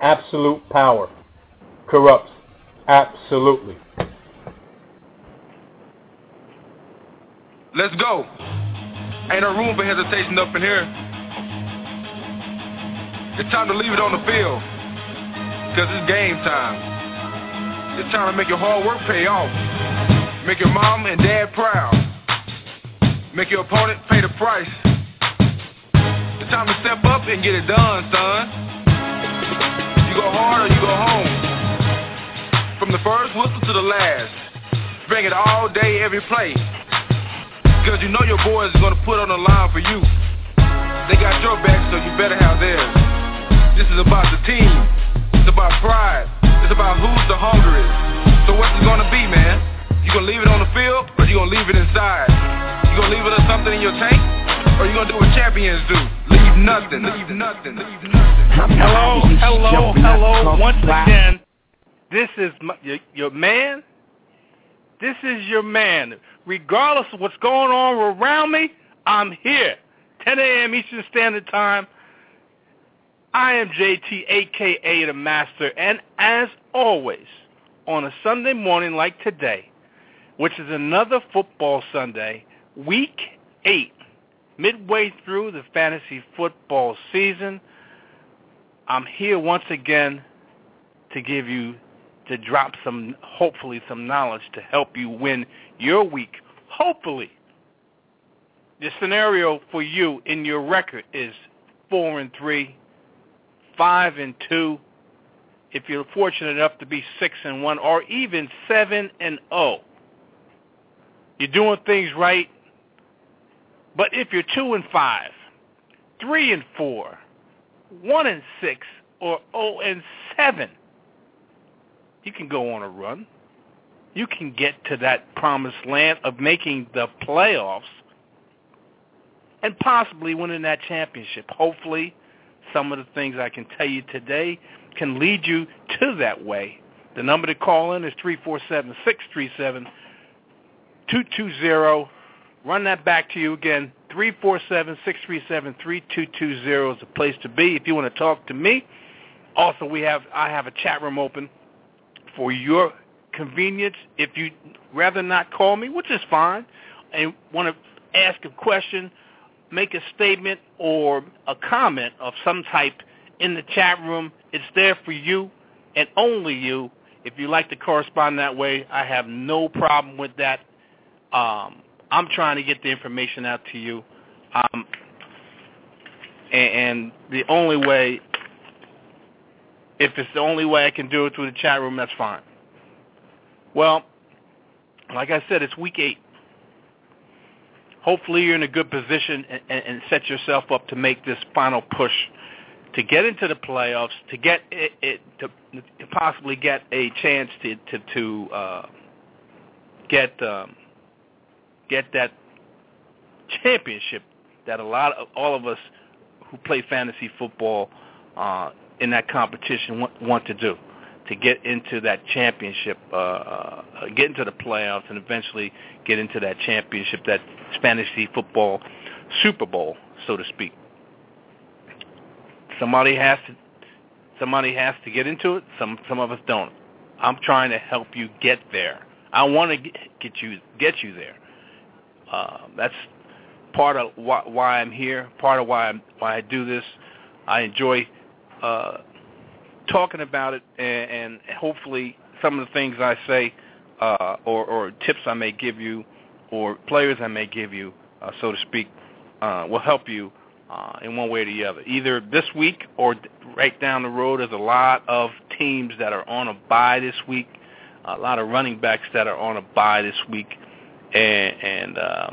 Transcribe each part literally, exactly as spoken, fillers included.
absolute power corrupts absolutely. Let's go. Ain't no room for hesitation up in here. It's time to leave it on the field, because it's game time. It's time to make your hard work pay off. Make your mom and dad proud. Make your opponent pay the price. It's time to step up and get it done, son. You go hard or you go home. From the first whistle to the last, bring it all day, every play. Because you know your boys are going to put on the line for you. They got your back, so you better have theirs. This is about the team. It's about pride. It's about who's the hungriest. So what's it going to be, man? You going to leave it on the field, or you going to leave it inside? You going to leave it or something in your tank, or you going to do what champions do? Leave nothing. Leave nothing. Leave nothing. Hello, hello, hello. Once again, this is my, your, your man. This is your man. Regardless of what's going on around me, I'm here. ten a.m. Eastern Standard Time. I am J T, a k a. The Master, and as always, on a Sunday morning like today, which is another football Sunday, week eight, midway through the fantasy football season, I'm here once again to give you, to drop some, hopefully some knowledge to help you win your week. Hopefully, the scenario for you in your record is four and three, five and two. If you're fortunate enough to be six and one, or even seven and zero, you're doing things right. But if you're two and five, three and four, one and six, or zero and seven, you can go on a run. You can get to that promised land of making the playoffs and possibly winning that championship. Hopefully, some of the things I can tell you today can lead you to that way. The number to call in is three four seven, six three seven, two two zero. Run that back to you again. three four seven, six three seven, three two two zero is the place to be if you want to talk to me. Also, we have I have a chat room open for your convenience. If you rather not call me, which is fine, and want to ask a question, make a statement or a comment of some type in the chat room, it's there for you and only you. If you like to correspond that way, I have no problem with that. Um, I'm trying to get the information out to you. Um, and, and the only way, if it's the only way I can do it through the chat room, that's fine. Well, like I said, it's week eight. Hopefully you're in a good position and, and, and set yourself up to make this final push to get into the playoffs, to get it, it to, to possibly get a chance to to, to uh, get um, get that championship that a lot of all of us who play fantasy football uh, in that competition want, want to do. To get into that championship, uh, uh, get into the playoffs, and eventually get into that championship, that fantasy football Super Bowl, so to speak. Somebody has to, somebody has to get into it. Some, some of us don't. I'm trying to help you get there. I want to get you, get you there. Uh, that's part of why, why I'm here. Part of why I'm, why I do this. I enjoy. Uh, talking about it, and, and hopefully some of the things I say uh, or, or tips I may give you or players I may give you, uh, so to speak, uh, will help you uh, in one way or the other. Either this week or right down the road. There's a lot of teams that are on a bye this week, a lot of running backs that are on a bye this week, and, and uh,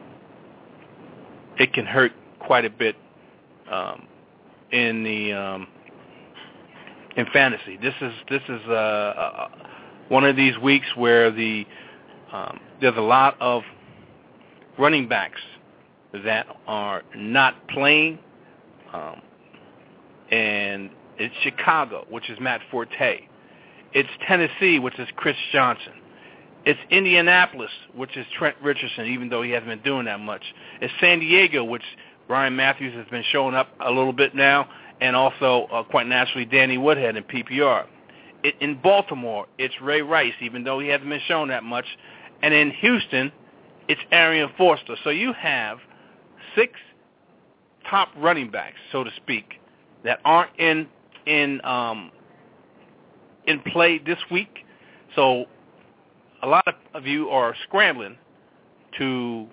it can hurt quite a bit um, in the um, in fantasy. This is this is uh, uh, one of these weeks where the um, there's a lot of running backs that are not playing, um, and it's Chicago, which is Matt Forte. It's Tennessee, which is Chris Johnson. It's Indianapolis, which is Trent Richardson, even though he hasn't been doing that much. It's San Diego, which Ryan Matthews has been showing up a little bit now, and also uh, quite naturally Danny Woodhead in P P R. It, in Baltimore, it's Ray Rice, even though he hasn't been shown that much. And in Houston, it's Arian Foster. So you have six top running backs, so to speak, that aren't in in um, in play this week. So a lot of you are scrambling to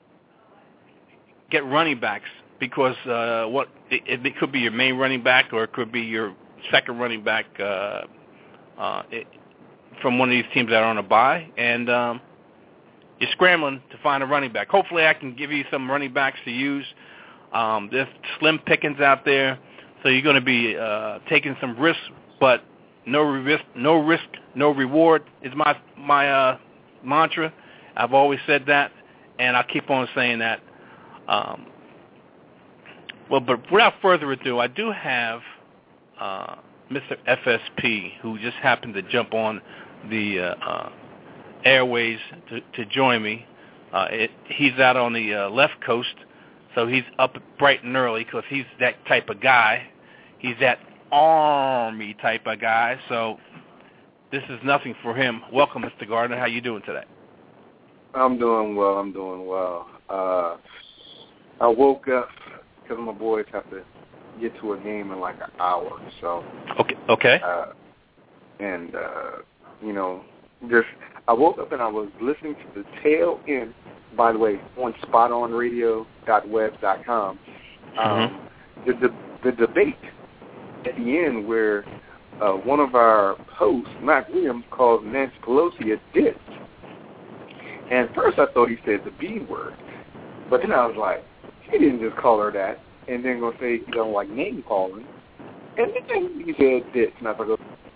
get running backs because uh, what it, it could be your main running back or it could be your second running back uh, uh, it, from one of these teams that are on a bye, and um, you're scrambling to find a running back. Hopefully I can give you some running backs to use. Um, there's slim pickings out there, so you're going to be uh, taking some risks, but no risk, no risk, no reward is my my uh, mantra. I've always said that, and I'll keep on saying that. Um, well, but without further ado, I do have uh, Mister F S P, who just happened to jump on the uh, uh, airways to, to join me. Uh, it, he's out on the uh, left coast, so he's up bright and early because he's that type of guy. He's that Army type of guy, so this is nothing for him. Welcome, Mister Gardner. How you doing today? I'm doing well. I'm doing well. Uh, I woke up because my boys have to get to a game in like an hour. So okay, okay. Uh, and uh, you know, just I woke up and I was listening to the tail end. By the way, on spot on radio dot web dot com, um, mm-hmm. the, the the debate at the end where uh, one of our hosts, Mac Williams, called Nancy Pelosi a ditz. And at first I thought he said the B word, but then I was like, he didn't just call her that, and then gonna say he don't like name calling, and then he said ditz, and I thought,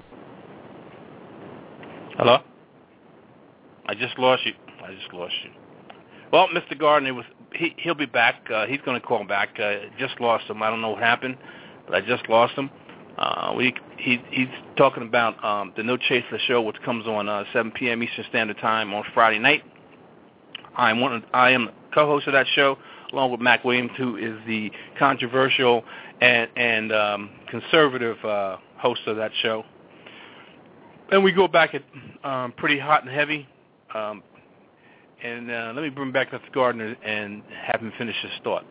hello, I just lost you. I just lost you. Well, Mister Gardner was he he'll be back. Uh, he's going to call back. Uh, just lost him. I don't know what happened, but I just lost him. Uh, we he he's talking about um, the No Chaser show, which comes on uh, seven p.m. Eastern Standard Time on Friday night. I'm one. Of, I am the co-host of that show, along with Mac Williams, who is the controversial and and um, conservative uh, host of that show. And we go back at um, pretty hot and heavy. Um, and uh, let me bring back Mister Gardner and have him finish his thought.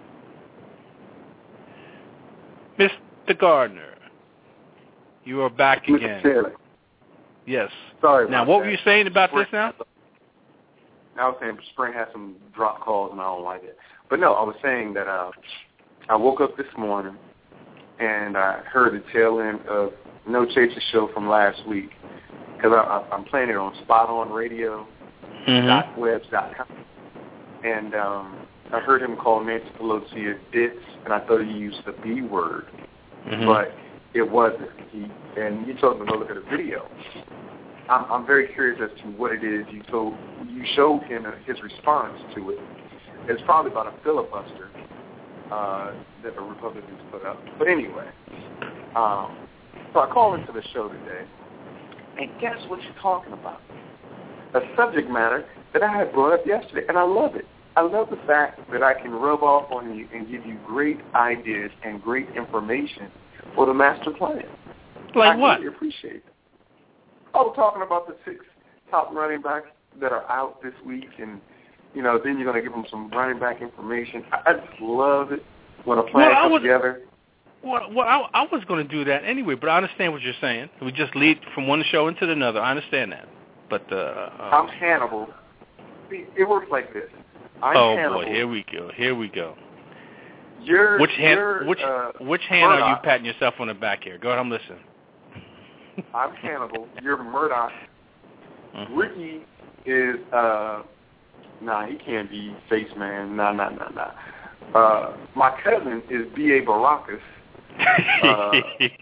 Mister Gardner, you are back again. Mister Yes. Sorry about Now, what that. were you saying about Spring, this now? I was saying Spring has some drop calls and I don't like it. But no, I was saying that uh, I woke up this morning and I heard the tail end of No Chaser show from last week because I'm playing it on spot on radio dot web dot com. And um, I heard him call Nancy Pelosi a ditz, and I thought he used the B word, mm-hmm. but it wasn't. He and you told him to go look at the video. I'm, I'm very curious as to what it is you told. You showed him his response to it. It's probably about a filibuster uh, that the Republicans put up. But anyway, um, so I called into the show today, and guess what you're talking about? A subject matter that I had brought up yesterday, and I love it. I love the fact that I can rub off on you and give you great ideas and great information for the master plan. Like I what? really appreciate it. I was talking about the six top running backs that are out this week, and, you know, then you're going to give them some running back information. I, I just love it when a plan well, comes was, together. Well, well I, I was going to do that anyway, but I understand what you're saying. We just lead from one show into another. I understand that. But uh, um, I'm Hannibal. See, it works like this. I'm oh Hannibal. boy, here we go. Here we go. You're, which hand? you're, which uh, which hand Murdoch. are you patting yourself on the back here? Go ahead, I'm listening. I'm Hannibal. You're Murdoch. Mm-hmm. Ricky is uh, nah. He can't be face man. Nah, nah, nah, nah. Uh, my cousin is B A Baracus. Uh,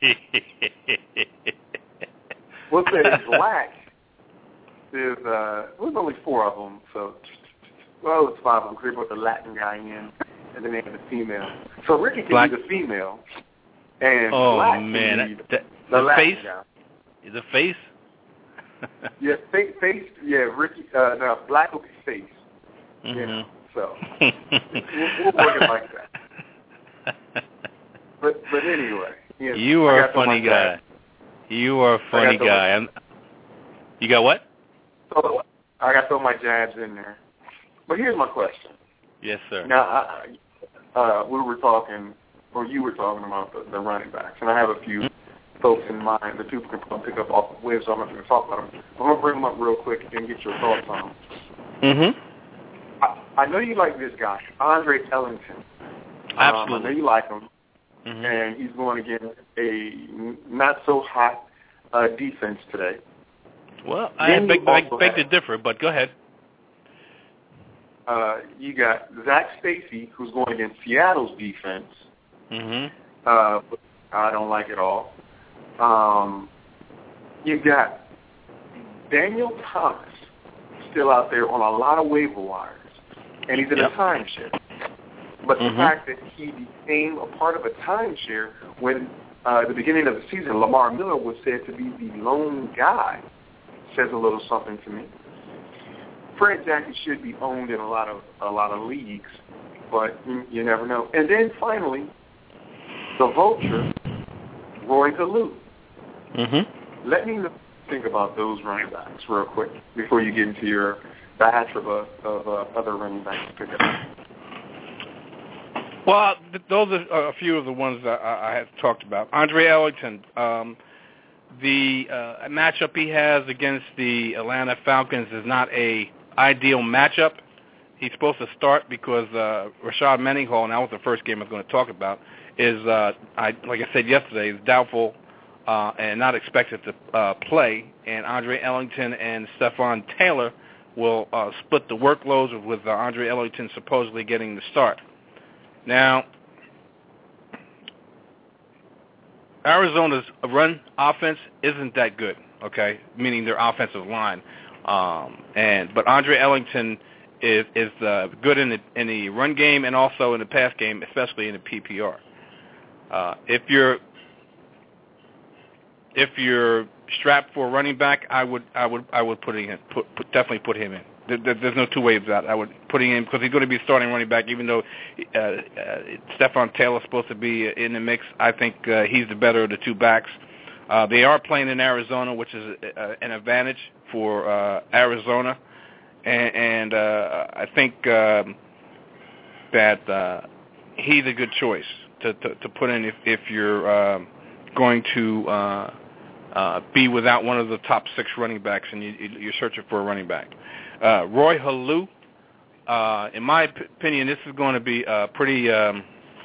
we'll say Black is, uh, there's only four of them, so, well, it's five of them, because they brought the Latin guy in, and then they had the female. So Ricky can Black. be the female, and oh, Black man. can be the, the, the Latin face? guy. Is it face? yeah, face, face, yeah, Ricky, uh, no, Black will be face. Mm-hmm. Yeah, so, we'll, we'll work it like that. but but anyway. You, know, you are a funny guy. Jabs. You are a funny guy. My, you got what? So I got to throw my jabs in there. But here's my question. Yes, sir. Now, I, uh, we were talking, or you were talking about the, the running backs, and I have a few mm-hmm. folks in mind that people can pick up off the web, so I'm not going to talk about them. I'm going to bring them up real quick and get your thoughts on them. Mm-hmm. I, I know you like this guy, Andre Ellington. Absolutely. Um, I know you like him. Mm-hmm. And he's going against a not-so-hot uh, defense today. Well, I beg, beg, beg to differ, but go ahead. Uh, you got Zach Stacy, who's going against Seattle's defense. Mm-hmm. Uh, I don't like it all. Um, you got Daniel Thomas still out there on a lot of waiver wires, and he's in yep. a timeshare. But mm-hmm. the fact that he became a part of a timeshare when uh, at the beginning of the season, Lamar Miller was said to be the lone guy says a little something to me. Fred Jackson should be owned in a lot of a lot of leagues, but you, you never know. And then finally, the vulture, Roy Halou. Mm-hmm. Let me think about those running backs real quick before you get into your batch of, uh, of uh, other running backs to pick up. Well, th- those are a few of the ones that I, I had talked about. Andre Ellington, um, the uh, matchup he has against the Atlanta Falcons is not a ideal matchup. He's supposed to start because uh, Rashad Mendenhall, and that was the first game I was going to talk about, is, uh, I, like I said yesterday, is doubtful uh, and not expected to uh, play. And Andre Ellington and Stephon Taylor will uh, split the workloads with uh, Andre Ellington supposedly getting the start. Now, Arizona's run offense isn't that good, okay, meaning their offensive line. Um, and but Andre Ellington is is uh, good in the in the run game and also in the pass game, especially in the P P R. Uh, if you're if you're strapped for a running back, I would I would I would put him in, put, put definitely put him in. There, there's no two ways about it. I would put him in because he's going to be starting running back, even though uh, uh, Stephon Taylor's supposed to be in the mix. I think uh, he's the better of the two backs. Uh, they are playing in Arizona, which is uh, an advantage for uh, Arizona, and, and uh, I think um, that uh, he's a good choice to, to, to put in if, if you're uh, going to uh, uh, be without one of the top six running backs and you, you're searching for a running back. Uh, Roy Halou, uh, in my p- opinion, this is going to be a pretty um,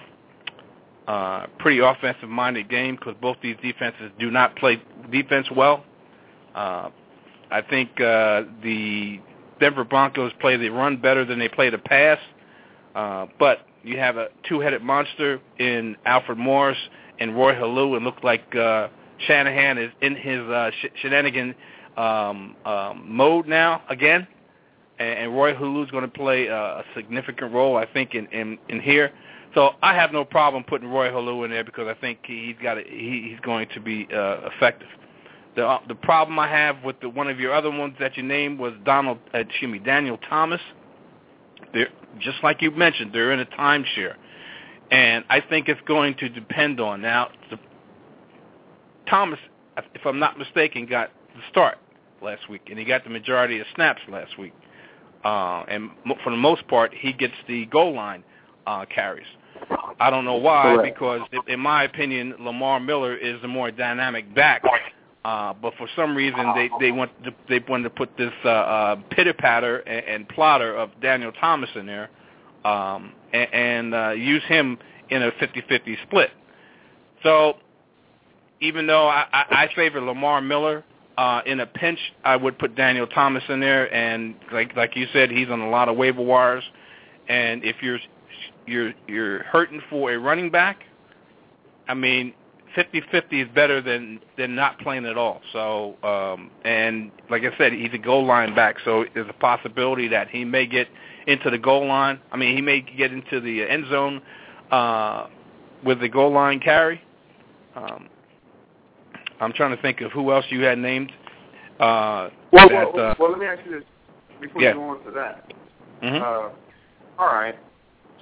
uh, pretty offensive-minded game because both these defenses do not play defense well. Uh, I think uh, the Denver Broncos play the run better than they play the pass, uh, but you have a two-headed monster in Alfred Morris and Roy Halou. It looked like uh, Shanahan is in his uh, sh- shenanigan um, um, mode now again. And Roy Halou's going to play a significant role, I think, in, in, in here. So I have no problem putting Roy Halou in there because I think he's got a, he, he's going to be uh, effective. The uh, the problem I have with the, one of your other ones that you named was Donald, uh, excuse me, Daniel Thomas. They're just like you mentioned, they're in a timeshare, and I think it's going to depend on now. The, Thomas, if I'm not mistaken, got the start last week, and he got the majority of snaps last week. Uh, and for the most part, he gets the goal line uh, carries. I don't know why, because in my opinion, Lamar Miller is the more dynamic back. Uh, but for some reason, they they want to, they wanted to put this uh, uh, pitter patter and, and plotter of Daniel Thomas in there, um, and, and uh, use him in a fifty-fifty split. So even though I, I, I favor Lamar Miller. Uh, in a pinch, I would put Daniel Thomas in there, and like like you said, he's on a lot of waiver wires. And if you're you're you're hurting for a running back, I mean, fifty-fifty is better than than not playing at all. So, um, and like I said, he's a goal line back, so there's a possibility that he may get into the goal line. I mean, he may get into the end zone uh, with the goal line carry. Um, I'm trying to think of who else you had named. Uh, well, that, well, uh, well, let me ask you this before yeah. you go on to that. Mm-hmm. Uh, all right.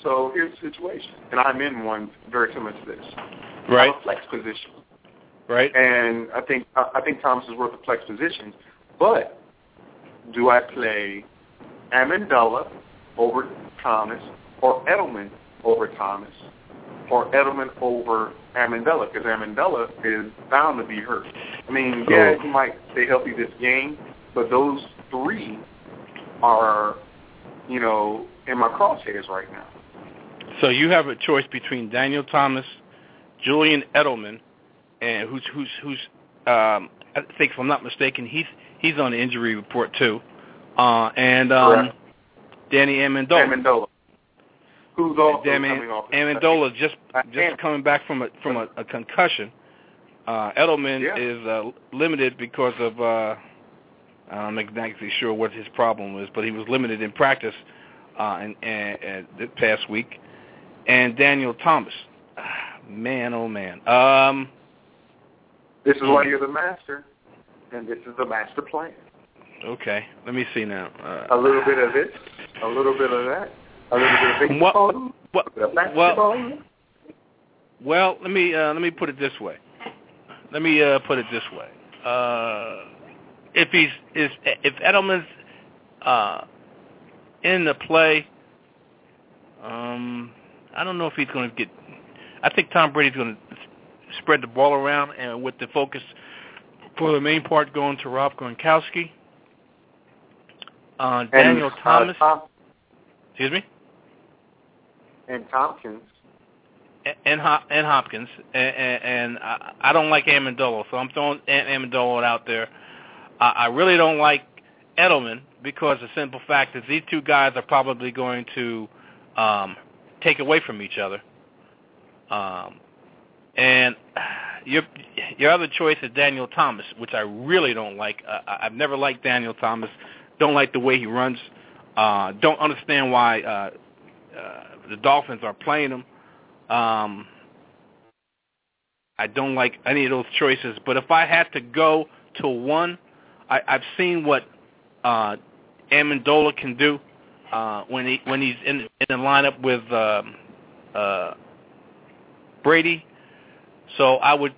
So here's the situation, and I'm in one very similar to this. Right. I have a flex position. Right. And I think I think Thomas is worth a flex position, but do I play Amendola over Thomas or Edelman over Thomas or Edelman over Amendola? Because Amendola is bound to be hurt. I mean, yeah, he might stay healthy this game, but those three are, you know, in my crosshairs right now. So you have a choice between Daniel Thomas, Julian Edelman, and who's who's who's um, I think if I'm not mistaken, he's he's on the injury report too, uh, and um, Danny Amendola. Amendola, who's also Danny coming off. Amendola just just and, coming back from a from a, a concussion. Uh, Edelman yeah. is uh, limited because of uh, I'm not exactly sure what his problem was, but he was limited in practice uh, and, and, and this past week. And Daniel Thomas, man, oh man. Um, this is why you're the master, and this is the master plan. Okay, let me see now. Uh, a little bit of this, a little bit of that, a little bit of baseball, well, a bit of basketball. Well, well, let me uh, let me put it this way. Let me uh, put it this way. Uh, if he's is if Edelman's uh, in the play, um, I don't know if he's going to get. I think Tom Brady's going to spread the ball around, and with the focus for the main part going to Rob Gronkowski, uh, Daniel and, Thomas. Uh, Tom, excuse me. And Tompkins. And and Hopkins, and, and, and I, I don't like Amendola, so I'm throwing Amendola out there. I, I really don't like Edelman because the simple fact is these two guys are probably going to um, take away from each other. Um, and your your other choice is Daniel Thomas, which I really don't like. Uh, I've never liked Daniel Thomas. Don't like the way he runs. Uh, don't understand why uh, uh, the Dolphins are playing him. Um, I don't like any of those choices, but if I had to go to one, I, I've seen what uh, Amendola can do uh, when he when he's in, in the lineup with uh, uh, Brady. So I would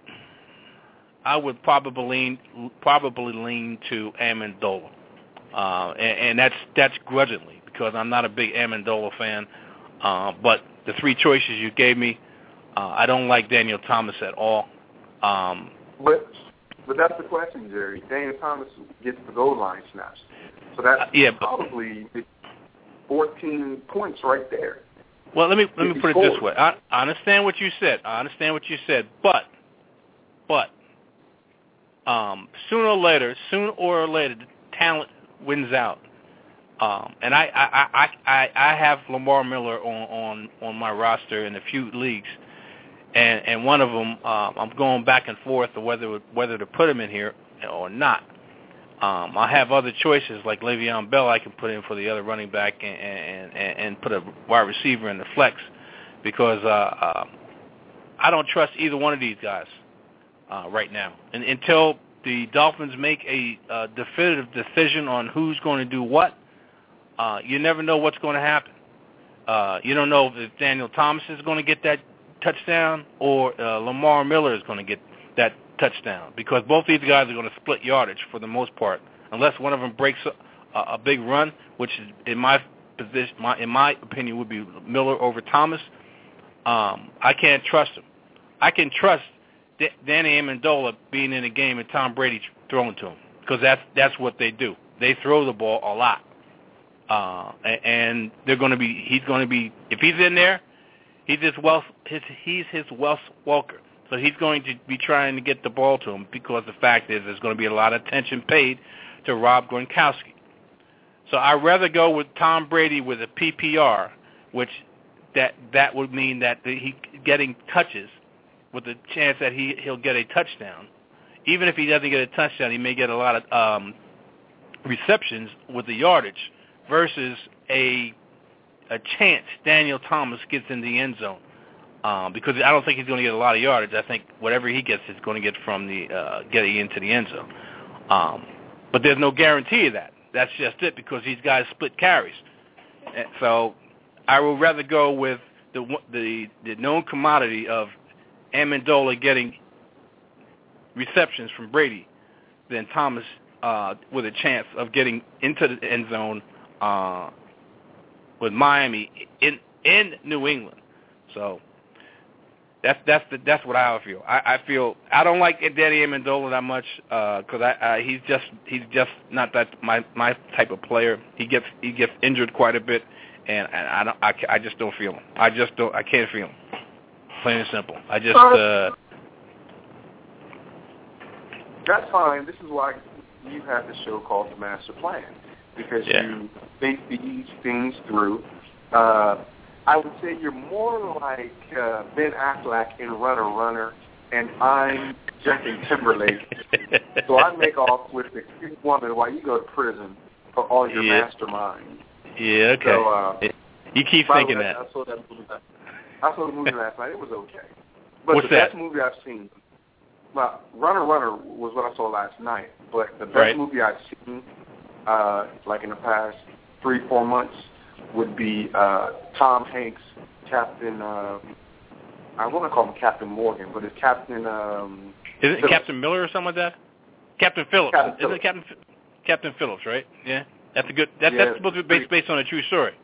I would probably lean probably lean to Amendola, uh, and, and that's that's grudgingly because I'm not a big Amendola fan, uh, but the three choices you gave me, uh, I don't like Daniel Thomas at all. Um, but but that's the question, Jerry. Daniel Thomas gets the goal line snaps, so that's uh, yeah, probably fourteen points right there. Well, let me let me put it this way. I, I understand what you said. I understand what you said, but but um, sooner or later, sooner or later, the talent wins out. Um, and I, I, I, I, I have Lamar Miller on, on, on my roster in a few leagues, and, and one of them uh, I'm going back and forth of whether whether to put him in here or not. Um, I have other choices like Le'Veon Bell I can put in for the other running back and, and, and, and put a wide receiver in the flex because uh, uh, I don't trust either one of these guys uh, right now. And until the Dolphins make a uh, definitive decision on who's going to do what, Uh, you never know what's going to happen. Uh, you don't know if Daniel Thomas is going to get that touchdown or uh, Lamar Miller is going to get that touchdown because both these guys are going to split yardage for the most part, unless one of them breaks a, a big run, which is in my position, my, in my opinion, would be Miller over Thomas. Um, I can't trust him. I can trust D- Danny Amendola being in a game and Tom Brady throwing to him because that's that's what they do. They throw the ball a lot. Uh, and they're going to be. He's going to be. If he's in there, he's his Wes. His he's his Wes Welker. So he's going to be trying to get the ball to him because the fact is there's going to be a lot of attention paid to Rob Gronkowski. So I'd rather go with Tom Brady with a P P R, which that that would mean that the, he getting touches with the chance that he he'll get a touchdown. Even if he doesn't get a touchdown, he may get a lot of um, receptions with the yardage. Versus a a chance Daniel Thomas gets in the end zone um, because I don't think he's going to get a lot of yardage. I think whatever he gets is going to get from the uh, getting into the end zone. Um, but there's no guarantee of that. That's just it because these guys split carries. And so I would rather go with the the the known commodity of Amendola getting receptions from Brady than Thomas uh, with a chance of getting into the end zone uh, with Miami in in New England. So that's that's the, that's what I feel. I, I feel I don't like Danny Amendola that much because uh, I, I he's just he's just not that my my type of player. He gets he gets injured quite a bit, and, and I don't I, I just don't feel him. I just don't I can't feel him. Plain and simple. I just. Uh, That's fine. This is why you have the show called The Master Plan, because yeah. you think these things through. Uh, I would say you're more like uh, Ben Affleck in Runner Runner, and I'm Justin Timberlake. So I make off with the cute woman while you go to prison for all your yeah. masterminds. Yeah, okay. So, uh, you keep by thinking the way, that. I saw that movie. I saw the movie last night. It was okay. But What's the that? best movie I've seen. Well, Runner Runner was what I saw last night, but the best right. movie I've seen, uh, like in the past three, four months, would be uh, Tom Hanks, Captain. Uh, I want to call him Captain Morgan, but it's Captain. Um, Is it Phillips. Captain Miller or something like that? Captain Phillips. Captain Is Phillips. it Captain Captain Phillips? Right? Yeah. That's a good. That's, Yeah, that's supposed to be based based on a true story.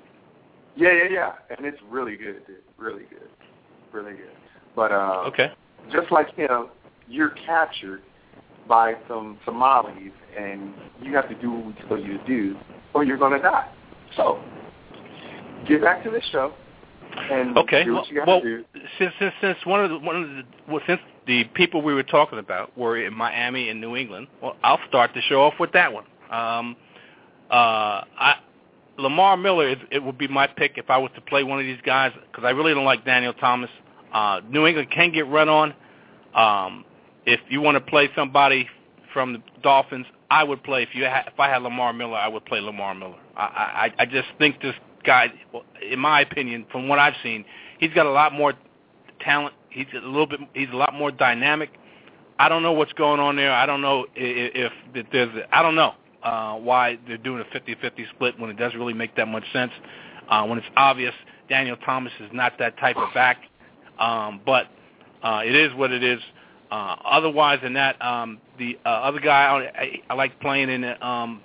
Yeah, yeah, yeah, and it's really good, dude. Really good, really good. But uh, okay. just like him, you're captured by some Somalis, and you have to do what we tell you to do, or you're going to die. So, get back to the show, and okay. do what well, you got well, to do. Since since since one of the one of the well, since the people we were talking about were in Miami and New England, well, I'll start the show off with that one. Um, uh, I. Lamar Miller, it, it would be my pick if I was to play one of these guys because I really don't like Daniel Thomas. Uh, New England can get run on. Um, if you want to play somebody from the Dolphins, I would play. If you ha- if I had Lamar Miller, I would play Lamar Miller. I, I, I just think this guy, in my opinion, from what I've seen, he's got a lot more talent. He's a little bit. He's a lot more dynamic. I don't know what's going on there. I don't know if, if there's. I don't know. Uh, why they're doing a fifty-fifty split when it doesn't really make that much sense. Uh, when it's obvious Daniel Thomas is not that type of back. Um, but uh, it is what it is. Uh, otherwise than that, um, the uh, other guy I, I like playing in, um,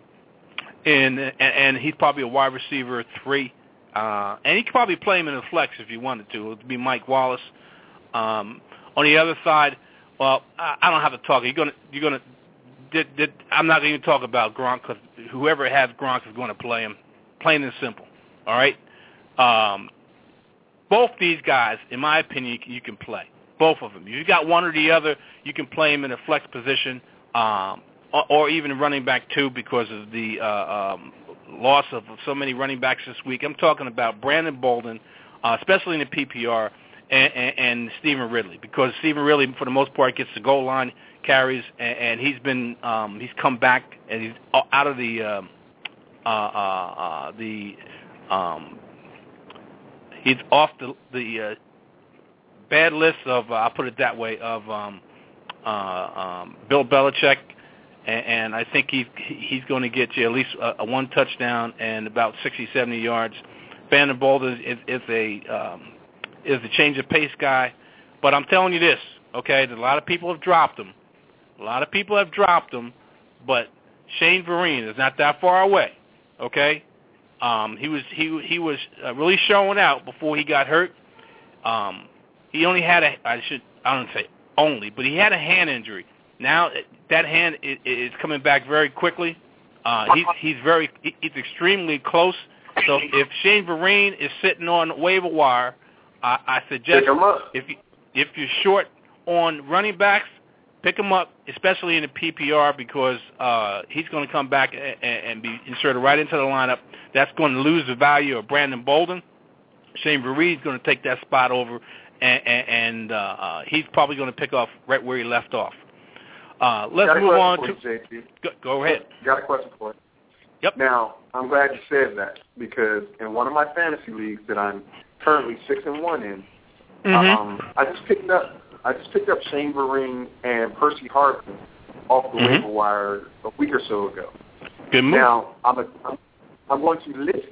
in and, and he's probably a wide receiver three. Uh, and he could probably play him in the flex if you wanted to. It would be Mike Wallace. Um, on the other side, well, I, I don't have to talk. You're gonna you're gonna. Did, did, I'm not going to talk about Gronk because whoever has Gronk is going to play him, plain and simple. All right? Um, both these guys, in my opinion, you can, you can play. Both of them. If you got one or the other, you can play him in a flex position um, or, or even running back too because of the uh, um, loss of so many running backs this week. I'm talking about Brandon Bolden, uh, especially in the P P R, and, and, and Stephen Ridley because Stephen Ridley, for the most part, gets the goal line carries, and, and he's been um, he's come back and he's out of the um, uh, uh, uh, the um, he's off the the uh, bad list of uh, I'll put it that way of um, uh, um, Bill Belichick, and, and I think he he's going to get you at least a, a one touchdown and about sixty, seventy yards. Brandon Bolden is, is a um, is a change of pace guy, but I'm telling you this, okay? A lot of people have dropped him. A lot of people have dropped him, but Shane Vereen is not that far away. Okay, um, he was he he was uh, really showing out before he got hurt. Um, he only had a I should I don't say only, but he had a hand injury. Now that hand is, is coming back very quickly. Uh, he's he's very he's extremely close. So if Shane Vereen is sitting on waiver wire, I, I suggest if you, if you're short on running backs, pick him up, especially in the P P R, because uh, he's going to come back and, and be inserted right into the lineup. That's going to lose the value of Brandon Bolden. Shane Vereen is going to take that spot over, and, and, and uh, uh, he's probably going to pick off right where he left off. Uh, let's move on to. You, J T. Go, go ahead. Got a question for you. Yep. Now, I'm glad you said that because in one of my fantasy leagues that I'm currently six and one in, mm-hmm. um, I just picked up. I just picked up Shane Vereen and Percy Harvin off the mm-hmm. waiver wire a week or so ago. Good move. Now, I'm, a, I'm, I'm going to list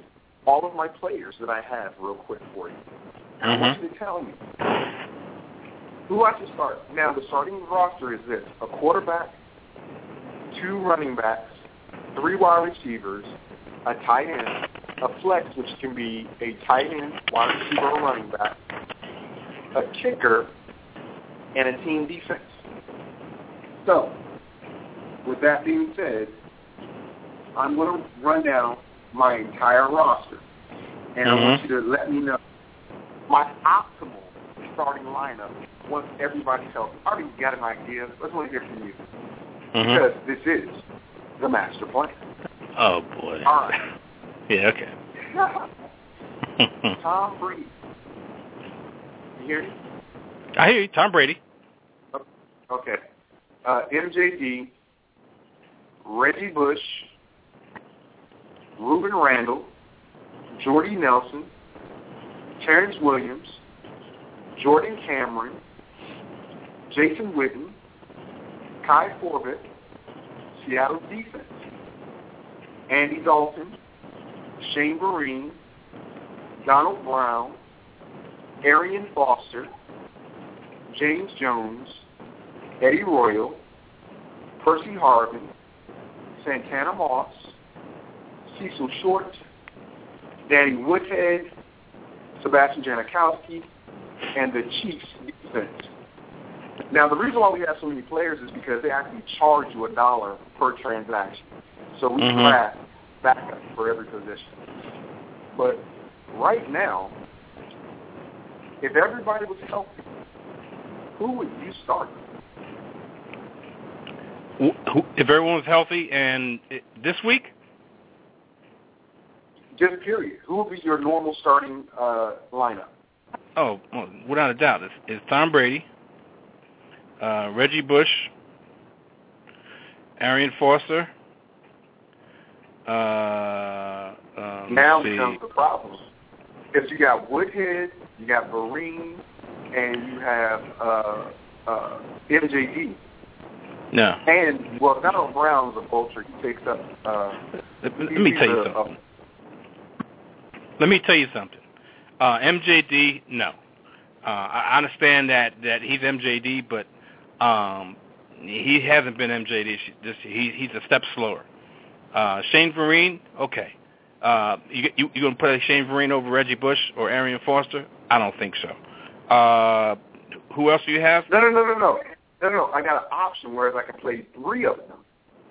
all of my players that I have real quick for you. And mm-hmm. I want you to tell me who I should start. Now, the starting roster is this: a quarterback, two running backs, three wide receivers, a tight end, a flex, which can be a tight end, wide receiver, or running back, a kicker, and a team defense. So, with that being said, I'm going to run down my entire roster, and mm-hmm. I want you to let me know my optimal starting lineup once everybody's healthy. I already got an idea. Let's want to hear from you. Mm-hmm. Because this is the master plan. Oh, boy. All right. Yeah, okay. Tom Brady. You hear me? I hear you. Tom Brady. Okay. Uh, M J D, Reggie Bush, Ruben Randall, Jordy Nelson, Terrence Williams, Jordan Cameron, Jason Witten, Kai Forbett, Seattle defense, Andy Dalton, Shane Vereen, Donald Brown, Arian Foster, James Jones, Eddie Royal, Percy Harvin, Santana Moss, Cecil Short, Danny Woodhead, Sebastian Janikowski, and the Chiefs defense. Now, the reason why we have so many players is because they actually charge you a dollar per transaction. So we mm-hmm. grab backup for every position. But right now, if everybody was healthy, who would you start? If everyone was healthy and this week? Just period. Who would be your normal starting uh, lineup? Oh, well, without a doubt. It's, it's Tom Brady, uh, Reggie Bush, Arian Foster. Uh, um, now comes the problem. Because you got Woodhead, you got Vereen, and you have uh, uh, M J D. No. And, well, Donald Brown's a vulture. He takes up... Uh, let, let me tell you a, something. Let me tell you something. Uh, M J D, no. Uh, I understand that, that he's M J D, but um, he hasn't been M J D. This, he, he's a step slower. Uh, Shane Vereen, okay. Uh, you, you, you going to put Shane Vereen over Reggie Bush or Arian Foster? I don't think so. Uh, who else do you have? No, no, no, no, no. No, no, I got an option whereas I can play three of them.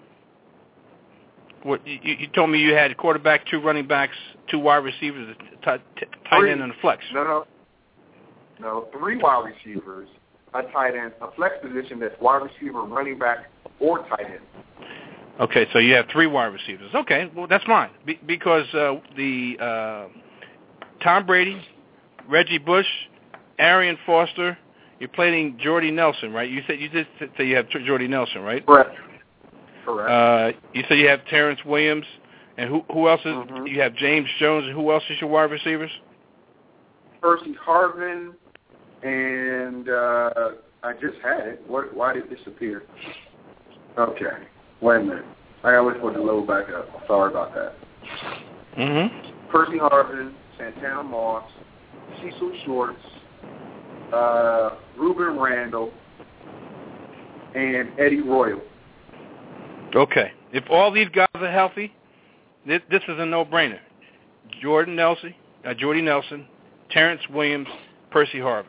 What you, you told me you had quarterback, two running backs, two wide receivers, a t- t- tight end, and a flex. No, no, no, three wide receivers, a tight end, a flex position that's wide receiver, running back, or tight end. Okay, so you have three wide receivers. Okay, well that's fine Be- because uh, the uh, Tom Brady, Reggie Bush, Arian Foster. You're playing Jordy Nelson, right? You said you did say you have Jordy Nelson, right? Correct. Correct. Uh, you said you have Terrence Williams, and who who else is? Mm-hmm. You have James Jones, and who else is your wide receivers? Percy Harvin, and uh, I just had it. What? Why did it disappear? Okay, wait a minute. I gotta wait for it to load back up. Sorry about that. Mm-hmm. Percy Harvin, Santana Moss, Cecil Shorts, uh, Ruben Randall, and Eddie Royal. Okay. If all these guys are healthy, this, this is a no-brainer. Jordan Nelson, uh, Jordy Nelson, Terrence Williams, Percy Harvin.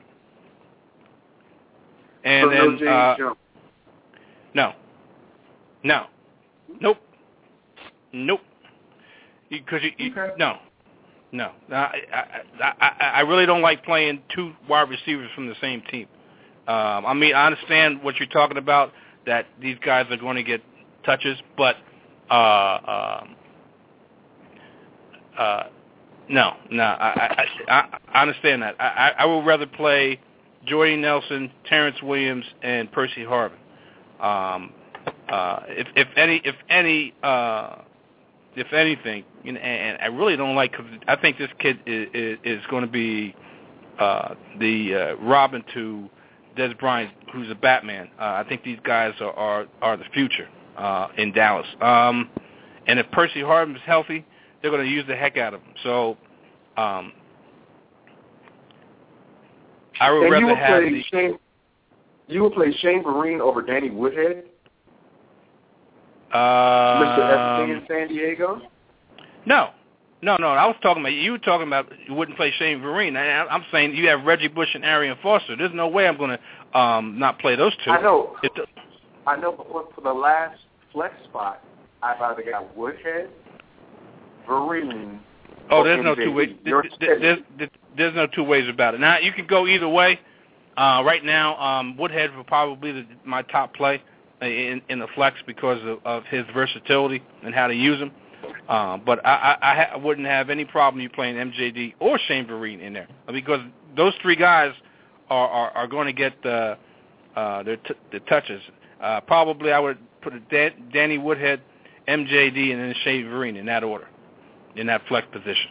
And so then, no James uh, Jones. No. No. Nope. Nope. Because you, you, okay. no. No. I, I, I, I really don't like playing two wide receivers from the same team. Um, I mean, I understand what you're talking about, that these guys are going to get touches, but uh, um, uh, no, no, I, I, I, I understand that. I, I would rather play Jordy Nelson, Terrence Williams, and Percy Harvin. Um, uh, if, if any, if any, uh, if anything, you know, and, and I really don't like. Cause I think this kid is, is, is going to be uh, the uh, Robin to Des Bryant, who's a Batman. Uh, I think these guys are are, are the future uh, in Dallas. Um, and if Percy Harvin is healthy, they're going to use the heck out of him. So um, I would and rather you would have play the. Shane, you would play Shane Vereen over Danny Woodhead, Um, Mister Everything in San Diego. No, no, no. I was talking about you were talking about you wouldn't play Shane Vereen. I, I'm saying you have Reggie Bush and Arian Foster. There's no way I'm going to um, not play those two. I know. If the, I know, but for, for the last flex spot, I've either got Woodhead, Vereen. oh, or there's no M J D. two ways. Your There's, there's, there's, there's no two ways about it. Now you can go either way. Uh, right now, um, Woodhead will probably be the, my top play in, in the flex because of, of his versatility and how to use him. Uh, but I, I, I, ha- I wouldn't have any problem you playing M J D or Shane Vereen in there because those three guys are, are, are going to get the, uh, their t- the touches. Uh, probably I would put a Dan- Danny Woodhead, M J D, and then Shane Vereen in that order, in that flex position.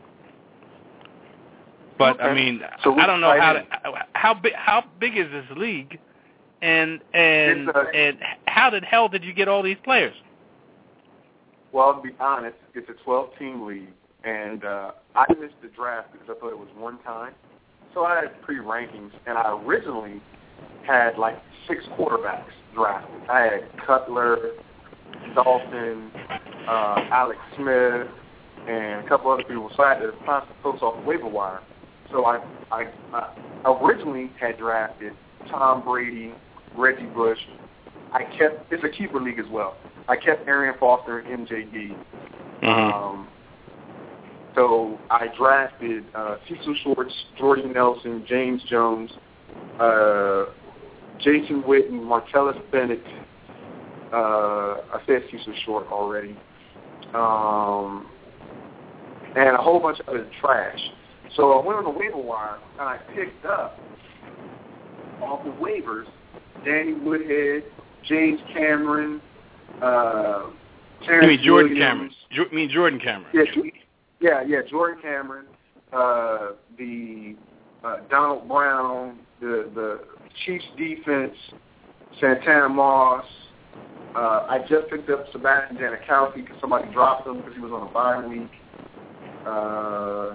But Okay. I mean, so I don't know how to, in. how big how big is this league, and and It's, uh, and how the hell did you get all these players? Well, to be honest, it's a twelve-team league, and uh, I missed the draft because I thought it was one time. So I had pre-rankings, and I originally had like six quarterbacks drafted. I had Cutler, Dalton, uh, Alex Smith, and a couple other people. So I had to find some folks off the waiver wire. So I, I, I originally had drafted Tom Brady, Reggie Bush. I kept, it's a keeper league as well. I kept Arian Foster and M J D. Mm-hmm. Um, so I drafted uh, Cecil Shorts, Jordy Nelson, James Jones, uh, Jason Witten, Martellus Bennett. Uh, I said Cecil Short already. Um, and a whole bunch of other trash. So I went on the waiver wire, and I picked up off the waivers Danny Woodhead, James Cameron, uh, Terrence You mean Jordan Williams. Cameron? You mean Jordan Cameron? Yeah, yeah, yeah, Jordan Cameron, uh, the uh, Donald Brown, the the Chiefs defense, Santana Moss. Uh, I just picked up Sebastian Janikowski because somebody dropped him because he was on a bye week. Uh,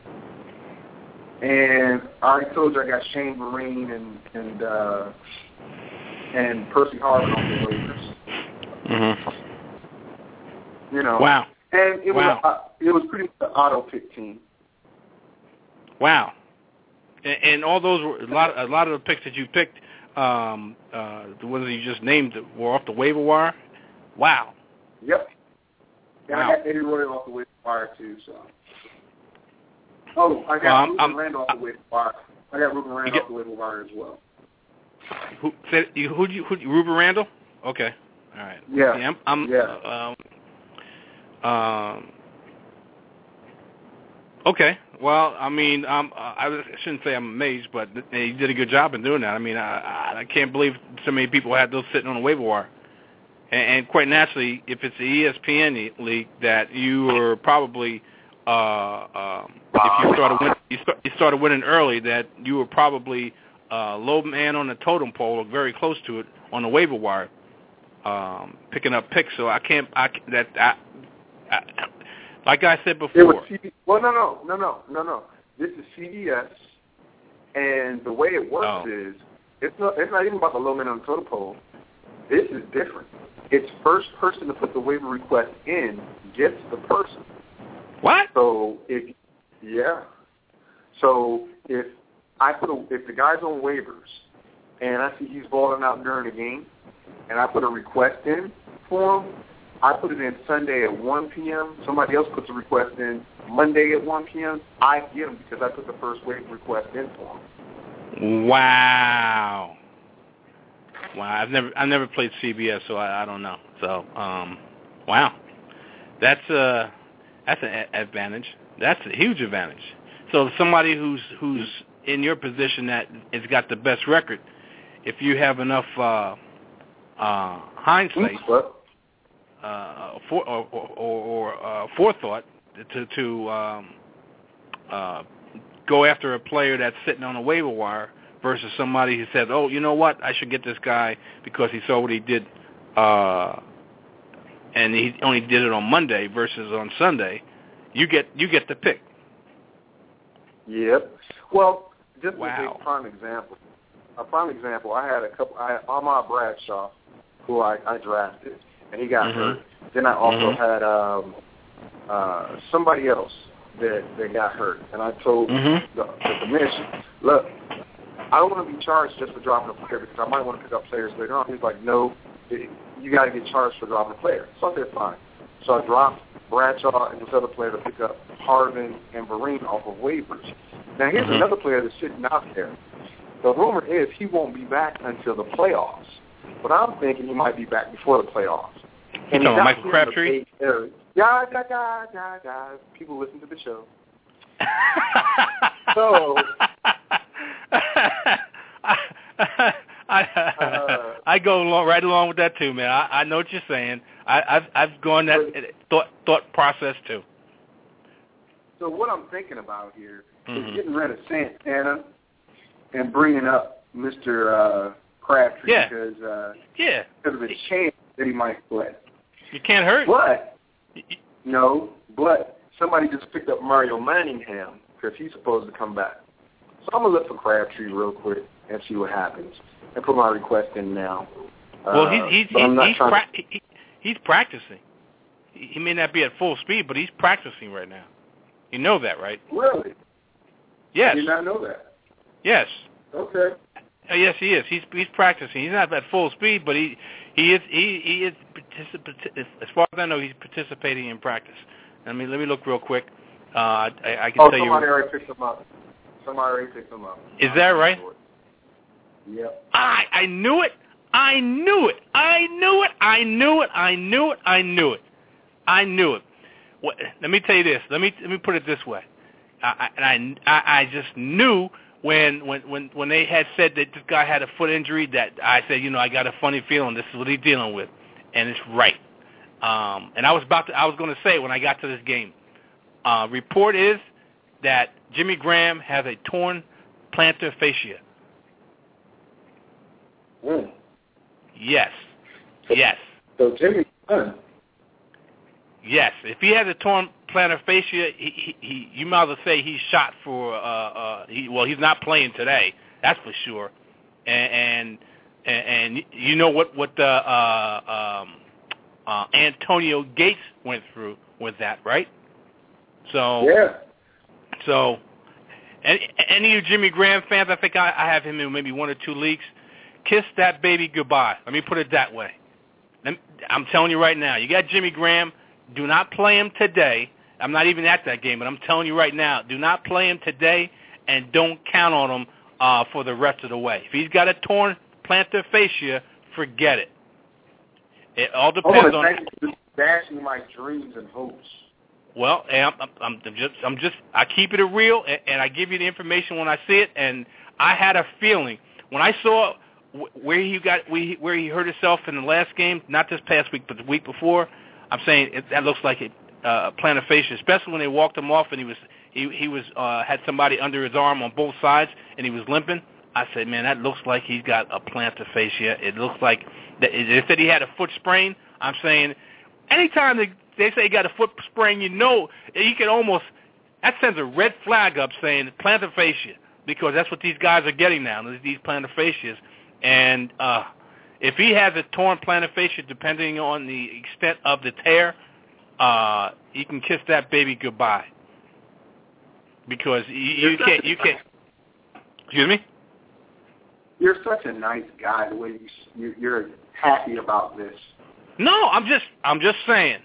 and I already told you I got Shane Vereen and and uh, and Percy Harvin on the waivers. Mm-hmm. You know. Wow. And it wow. was a, it was pretty much an auto pick team. Wow. And, and all those were a lot. A lot of the picks that you picked, um, uh, the ones that you just named, were off the waiver wire. Wow. Yep. And wow. I got Eddie Royal off the waiver wire too. So. Oh, I got well, Ruben I'm, Randall off the waiver wire. I got Ruben Randall get, off the waiver wire as well. Who said you? Who you? Who? Ruben Randall? Okay. All right. Yeah. See, I'm. I'm yeah. Um, um. Okay. Well, I mean, um, I shouldn't say I'm amazed, but he did a good job in doing that. I mean, I, I can't believe so many people had those sitting on the waiver wire. And, and quite naturally, if it's the E S P N league, that you were probably, uh, um, if you started win, you, start, you started winning early, that you were probably uh, low man on the totem pole, or very close to it, on the waiver wire, um, picking up picks. So I can't. I that. I, I, Like I said before. It was C B, well, no, no, no, no, no, no. This is C B S, and the way it works oh. is it's not. It's not even about the low man on the totem pole. This is different. It's first person to put the waiver request in gets the person. What? So if yeah, so if I put a, if the guy's on waivers and I see he's balling out during the game, and I put a request in for him. I put it in Sunday at one p.m. Somebody else puts a request in Monday at one p.m. I get them because I put the first wave request in for them. Wow. Wow. I've never I've never played C B S, so I, I don't know. So, um, wow. That's a that's an advantage. That's a huge advantage. So somebody who's who's in your position that has got the best record, if you have enough uh, uh, hindsight. What? Uh, for, or, or, or uh, forethought to, to um, uh, go after a player that's sitting on a waiver wire versus somebody who says, oh, you know what, I should get this guy because he saw what he did, uh, and he only did it on Monday versus on Sunday. you get you get the pick. Yep. Well, just wow. a prime example. A prime example. I had a couple. I had Ahmad Bradshaw, who I, I drafted, and he got mm-hmm. hurt. Then I also mm-hmm. had um, uh, somebody else that that got hurt, and I told mm-hmm. the, the commission, look, I don't want to be charged just for dropping a player because I might want to pick up players later on. He's like, no, it, you got to get charged for dropping a player. So I said, fine. So I dropped Bradshaw and this other player to pick up Harvin and Vereen off of waivers. Now, here's mm-hmm. another player that's sitting out there. The rumor is he won't be back until the playoffs. But I'm thinking he might be back before the playoffs. You talking about Michael Crabtree? Yeah, yeah, yeah, yeah, yeah. People listen to the show. so... I, uh, I go along, right along with that too, man. I, I know what you're saying. I, I've I've gone that thought thought process too. So what I'm thinking about here mm-hmm. is getting rid of Santana and bringing up Mister Uh, Crabtree yeah. because uh, yeah, because of the chance that he might play. You can't hurt. But no, but somebody just picked up Mario Manningham because he's supposed to come back. So I'm gonna look for Crabtree real quick and see what happens, and put my request in now. Well, uh, he's he's he's, he's, pra- to... he, he's practicing. He may not be at full speed, but he's practicing right now. You know that, right? Really? Yes. I did not know that. Yes. Okay. Uh, yes, he is. He's he's practicing. He's not at full speed, but he he is he he is particip- as far as I know, he's participating in practice. Let me let me look real quick. Uh, I, I can oh, tell you. Oh, somebody already picked him up. Somebody already picked him up. Is that right? Yep. I I knew it. I knew it. I knew it. I knew it. I knew it. I knew it. I knew it. What, let me tell you this. Let me let me put it this way. I, and I, I I just knew when when when when they had said that this guy had a foot injury that I said, you know, I got a funny feeling this is what he's dealing with, and it's right. Um, and I was about to I was going to say when I got to this game. Uh, report is that Jimmy Graham has a torn plantar fascia. Mm. Yes. Yes. So Jimmy's done. Yes. If he has a torn plantar fascia, he, he, he, you might as well say he's shot for, uh, uh, he, well, he's not playing today. That's for sure. And, and, and you know what, what the, uh, um, uh, Antonio Gates went through with that, right? So, yeah. So, any, any of you Jimmy Graham fans, I think I, I have him in maybe one or two leagues. Kiss that baby goodbye. Let me put it that way. I'm telling you right now, you got Jimmy Graham. Do not play him today. I'm not even at that game, but I'm telling you right now, do not play him today, and don't count on him uh, for the rest of the way. If he's got a torn plantar fascia, forget it. It all depends on. Thank you for dashing my dreams and hopes. Well, I'm, I'm, I'm just, I'm just, I keep it real, and, and I give you the information when I see it. And I had a feeling when I saw where he got, where he hurt himself in the last game, not this past week, but the week before. I'm saying it, that looks like a uh, plantar fascia, especially when they walked him off and he was, he, he was, uh, had somebody under his arm on both sides and he was limping. I said, man, that looks like he's got a plantar fascia. It looks like that. They said he had a foot sprain. I'm saying, anytime they They say he got a foot sprain, you know, he can almost, that sends a red flag up saying plantar fascia, because that's what these guys are getting now, these plantar fascias. And uh, if he has a torn plantar fascia, depending on the extent of the tear, uh, you can kiss that baby goodbye. Because you, you can't, you can't, excuse me? You're such a nice guy, the way you, you're happy about this. No, I'm just, I'm just saying.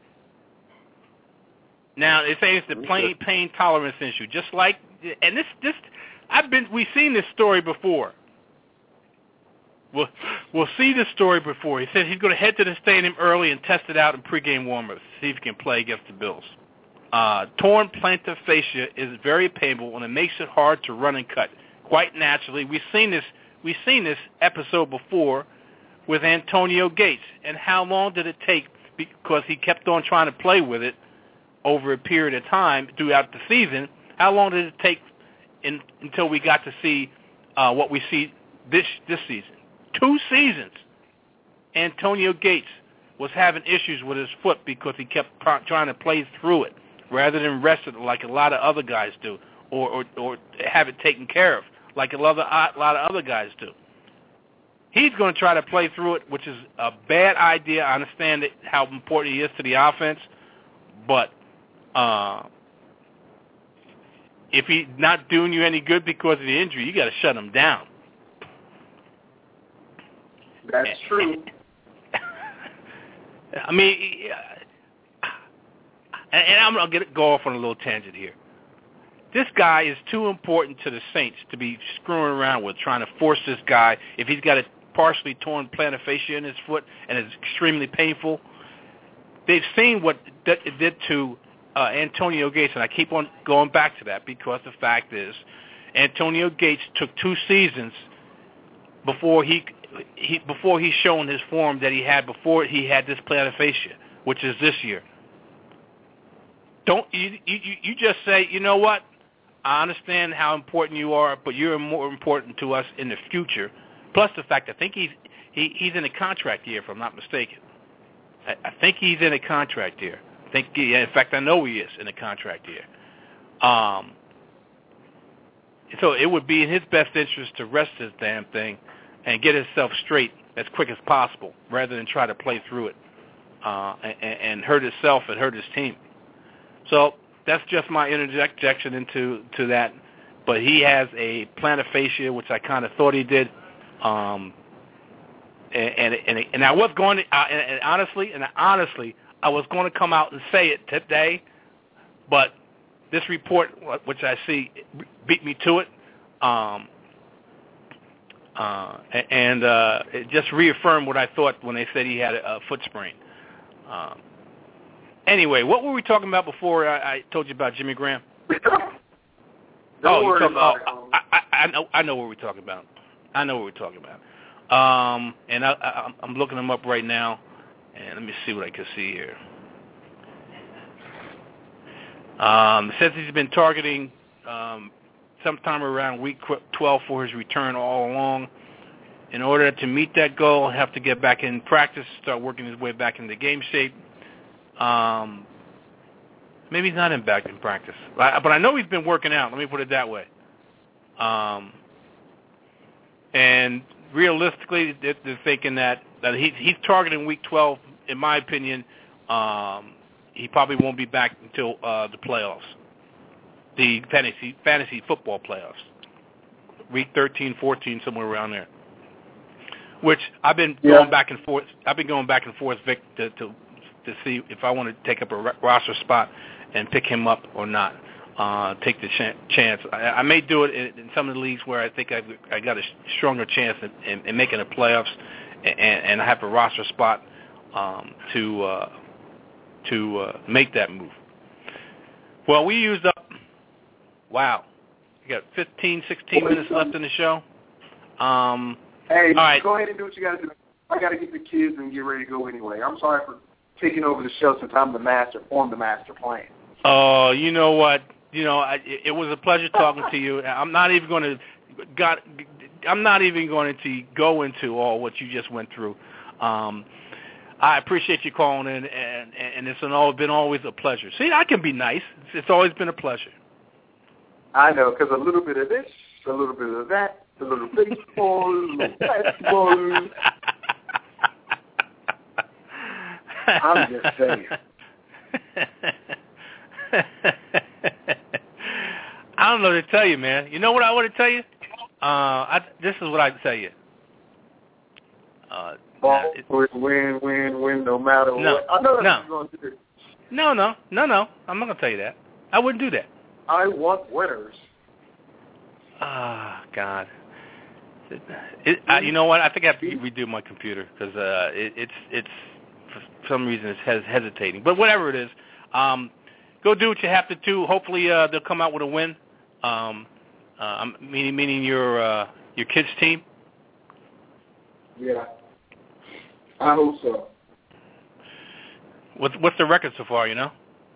Now they say it's the plain pain tolerance issue, just like, and this, this, I've been, we've seen this story before. We'll, we'll see this story before. He said he's going to head to the stadium early and test it out in pregame warm-ups, see if he can play against the Bills. Uh, torn plantar fascia is very painful, and it makes it hard to run and cut. Quite naturally, we've seen this, we've seen this episode before with Antonio Gates, and how long did it take? Because he kept on trying to play with it over a period of time throughout the season. How long did it take in, until we got to see uh, what we see this this season? Two seasons. Antonio Gates was having issues with his foot because he kept trying to play through it. rather than rest it like a lot of other guys do, or or, or have it taken care of like a lot of, a lot of other guys do. He's going to try to play through it, which is a bad idea. I understand it, how important he is to the offense, but uh, if he's not doing you any good because of the injury, you got to shut him down. That's true. I mean, and I'm going to go off on a little tangent here. This guy is too important to the Saints to be screwing around with, trying to force this guy. If he's got a partially torn plantar fascia in his foot and it's extremely painful, they've seen what it did to uh, Antonio Gates, and I keep on going back to that because the fact is Antonio Gates took two seasons before he, he before he's shown his form that he had before he had this plantar fascia, which is this year. Don't you, you you just say, you know what? I understand how important you are, but you're more important to us in the future. Plus the fact I think he's he, he's in a contract year, if I'm not mistaken. I, I think he's in a contract year. I think, he, in fact, I know he is in a contract year. Um, so it would be in his best interest to rest this damn thing and get himself straight as quick as possible, rather than try to play through it uh, and, and hurt himself and hurt his team. So that's just my interjection into to that. But he has a plantar fascia, which I kind of thought he did. Um, and, and and and I was going to, uh, and, and honestly, and honestly, I was going to come out and say it today, but this report, which I see, beat me to it. Um, uh, and uh, it just reaffirmed what I thought when they said he had a, a foot sprain. Um, Anyway, what were we talking about before I, I told you about Jimmy Graham? Don't oh, worry talk, about oh it. I, I, I know. I know what we're talking about. I know what we're talking about. Um, and I, I, I'm looking them up right now. And let me see what I can see here. Um, it says he's been targeting um, sometime around week twelve for his return all along. In order to meet that goal, he'll have to get back in practice, start working his way back into game shape. Um, maybe he's not in back in practice, but I know he's been working out. Let me put it that way. Um, and realistically, they're, they're thinking that, that he, he's targeting week twelve. In my opinion, um, he probably won't be back until uh, the playoffs, the fantasy fantasy football playoffs, week thirteen, fourteen, somewhere around there. Which I've been yeah. going back and forth. I've been going back and forth, Vic, to. to to see if I want to take up a roster spot and pick him up or not, uh, take the ch- chance. I, I may do it in, in some of the leagues where I think I've, I got a stronger chance in, in, in making the playoffs, and, and I have a roster spot um, to uh, to uh, make that move. Well, we used up, wow, we got fifteen, sixteen minutes left in the show. Um, hey, all right. Go ahead and do what you got to do. I got to get the kids and get ready to go anyway. I'm sorry for taking over the show since I'm the master, form the master plan. Oh, uh, you know what? You know, I, it was a pleasure talking to you. I'm not even going to got. I'm not even going to go into all what you just went through. Um, I appreciate you calling in, and, and it's an all, been always a pleasure. See, I can be nice. It's, it's always been a pleasure. I know, because a little bit of this, a little bit of that, a little baseball, a little basketball. I'm just saying. I don't know what to tell you, man. You know what I want to tell you? Uh, I, this is what I tell you. Uh, Ball, it, win, win, win, no matter no, what. I know that's no. what you're going to do. No, no, no, no. I'm not going to tell you that. I wouldn't do that. I want winners. Ah, oh, God. It, it, I, you know what? I think I have to redo my computer because uh, it, it's it's. For some reason, it's hes- hesitating. But whatever it is, um, go do what you have to do. Hopefully, uh, they'll come out with a win. Um, uh, meaning, meaning your uh, your kids' team. Yeah, I hope so. What's what's the record so far? You know.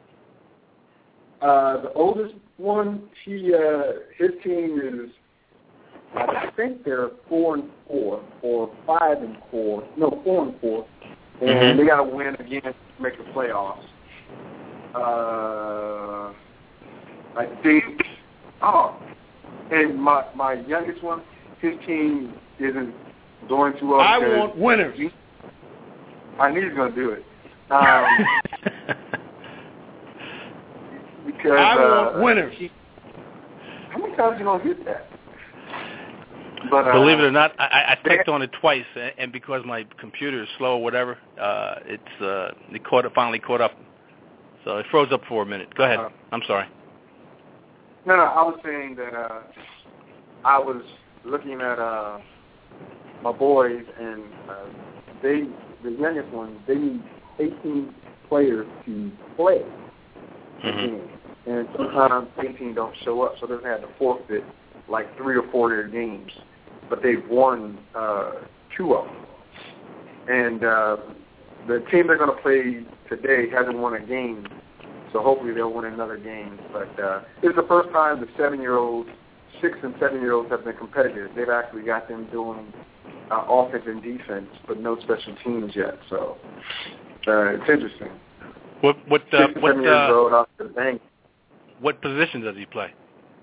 Uh, the oldest one, he uh, his team is. I think they're four and four, or five and four. No, four and four. And mm-hmm. they got to win again to make the playoffs. Uh, I think. Oh, and my my youngest one, his team isn't doing too well. I want winners. He, I knew he was going to do it. Um, because I want uh, winners. He, how many times you gonna get that? But, uh, believe it or not, I, I clicked on it twice, and because my computer is slow or whatever, uh, it's uh, it caught it finally caught up. So it froze up for a minute. Go ahead. Uh, I'm sorry. No, no, I was saying that uh, I was looking at uh, my boys, and uh, they, the youngest ones, they need eighteen players to play the Mm-hmm. game, and sometimes eighteen don't show up, so they've had to forfeit like three or four of their games, but they've won uh, two of them. And uh, the team they're going to play today hasn't won a game, so hopefully they'll win another game. But uh, it's the first time the seven-year-olds, six and seven-year-olds have been competitive. They've actually got them doing uh, offense and defense, but no special teams yet. So uh, it's interesting. What what uh, six and what seven years uh, old off the bank. what position does he play?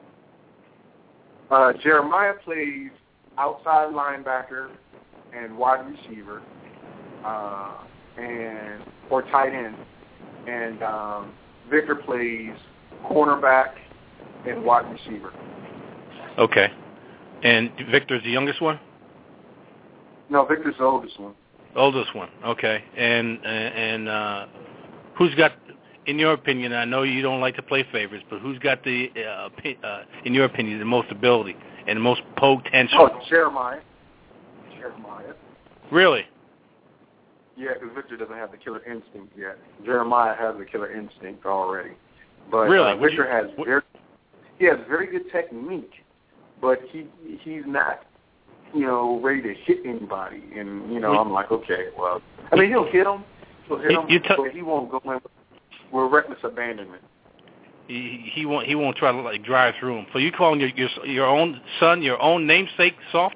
Uh, Jeremiah plays outside linebacker and wide receiver, uh, and or tight end, and um, Victor plays cornerback and wide receiver. Okay. And Victor's the youngest one? No, Victor's the oldest one. Oldest one. Okay. And and uh, who's got, in your opinion, I know you don't like to play favorites, but who's got the, uh, uh, in your opinion, the most ability and the most potential? Oh, Jeremiah. Jeremiah. Really? Yeah, because Victor doesn't have the killer instinct yet. Jeremiah has the killer instinct already. But really? uh, Victor you, has what, very, he has very good technique, but he he's not, you know, ready to hit anybody. And you know, well, I'm like, okay, well, I mean, he'll hit him, he'll hit him, you t- but he won't go in with, with reckless abandonment. He, he won't. He won't try to like drive through him. So you calling your your your own son, your own namesake, soft?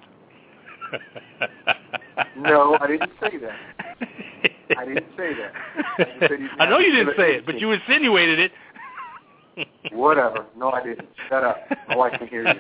No, I didn't say that. I didn't say that. I, just said he I know you didn't killer say it, instinct. but you insinuated it. Whatever. No, I didn't. Shut up. My wife can hear you.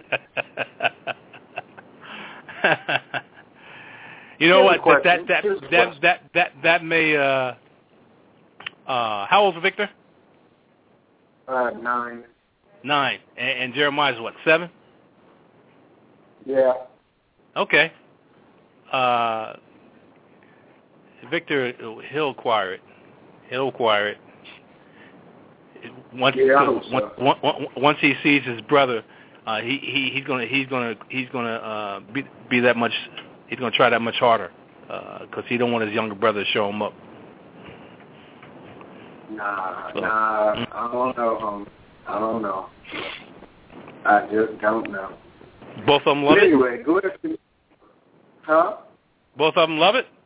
You know Here's what? That question. that Here's that, the that that that that may. Uh, uh, how old's Victor? Uh, nine. Nine. And, and Jeremiah's what? Seven. Yeah. Okay. Uh, Victor, he'll acquire it. He'll acquire it. Once, Yeah, I hope so. once, once, once he sees his brother, uh, he, he he's gonna he's gonna he's gonna uh, be be that much. He's gonna try that much harder because uh, he don't want his younger brother to show him up. Nah, So, nah. I don't know, homie. I don't know. I just don't know. Both of them love but it. anyway, go ahead. Huh? Both of them love it.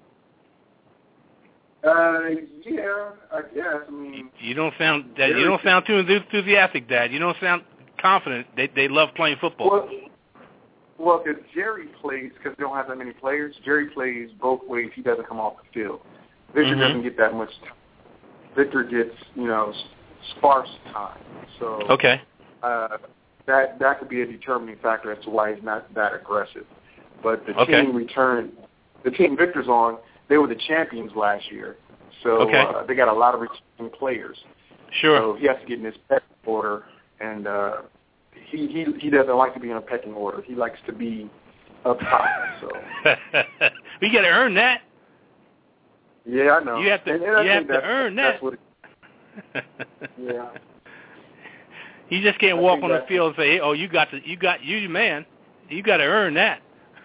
Uh, yeah, I guess. I mean, You don't sound Dad, you don't sound too enthusiastic, Dad. You don't sound confident. They they love playing football. well, well, because Jerry plays, because they don't have that many players. Jerry plays both ways. He doesn't come off the field. Victor Mhm. doesn't get that much time. Victor gets, you know, sparse time. So Okay. uh, that that could be a determining factor as to why he's not that aggressive. But the Okay. team returned, the team Victor's on, they were the champions last year. So Okay. uh, they got a lot of returning players. Sure. So he has to get in his pecking order, and uh, he, he he doesn't like to be in a pecking order. He likes to be up top. So You got to earn that. yeah, I know. You have to And, and I you think have to that's, earn that's that. What it, yeah. You just can't I walk think on the that's- field and say, hey, "Oh, you got to, you got you, man. You got to earn that."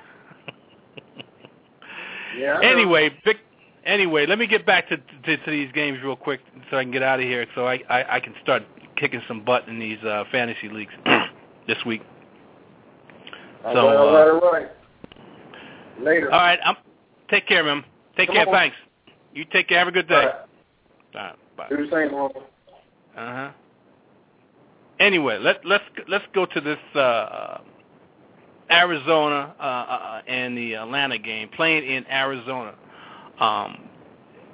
Yeah. I know. Anyway, Vic, anyway, let me get back to, to to these games real quick so I can get out of here, so I I, I can start kicking some butt in these uh, fantasy leagues this week. All So, right, all uh, right, all right. Later. All right, I'm, take care, man. Take Come care. on. Thanks. You take care. Have a good day. All right. All right, bye. Do the same, Mom. Uh huh. Anyway, let let's let's go to this uh, Arizona uh, uh, and the Atlanta game, playing in Arizona. Um,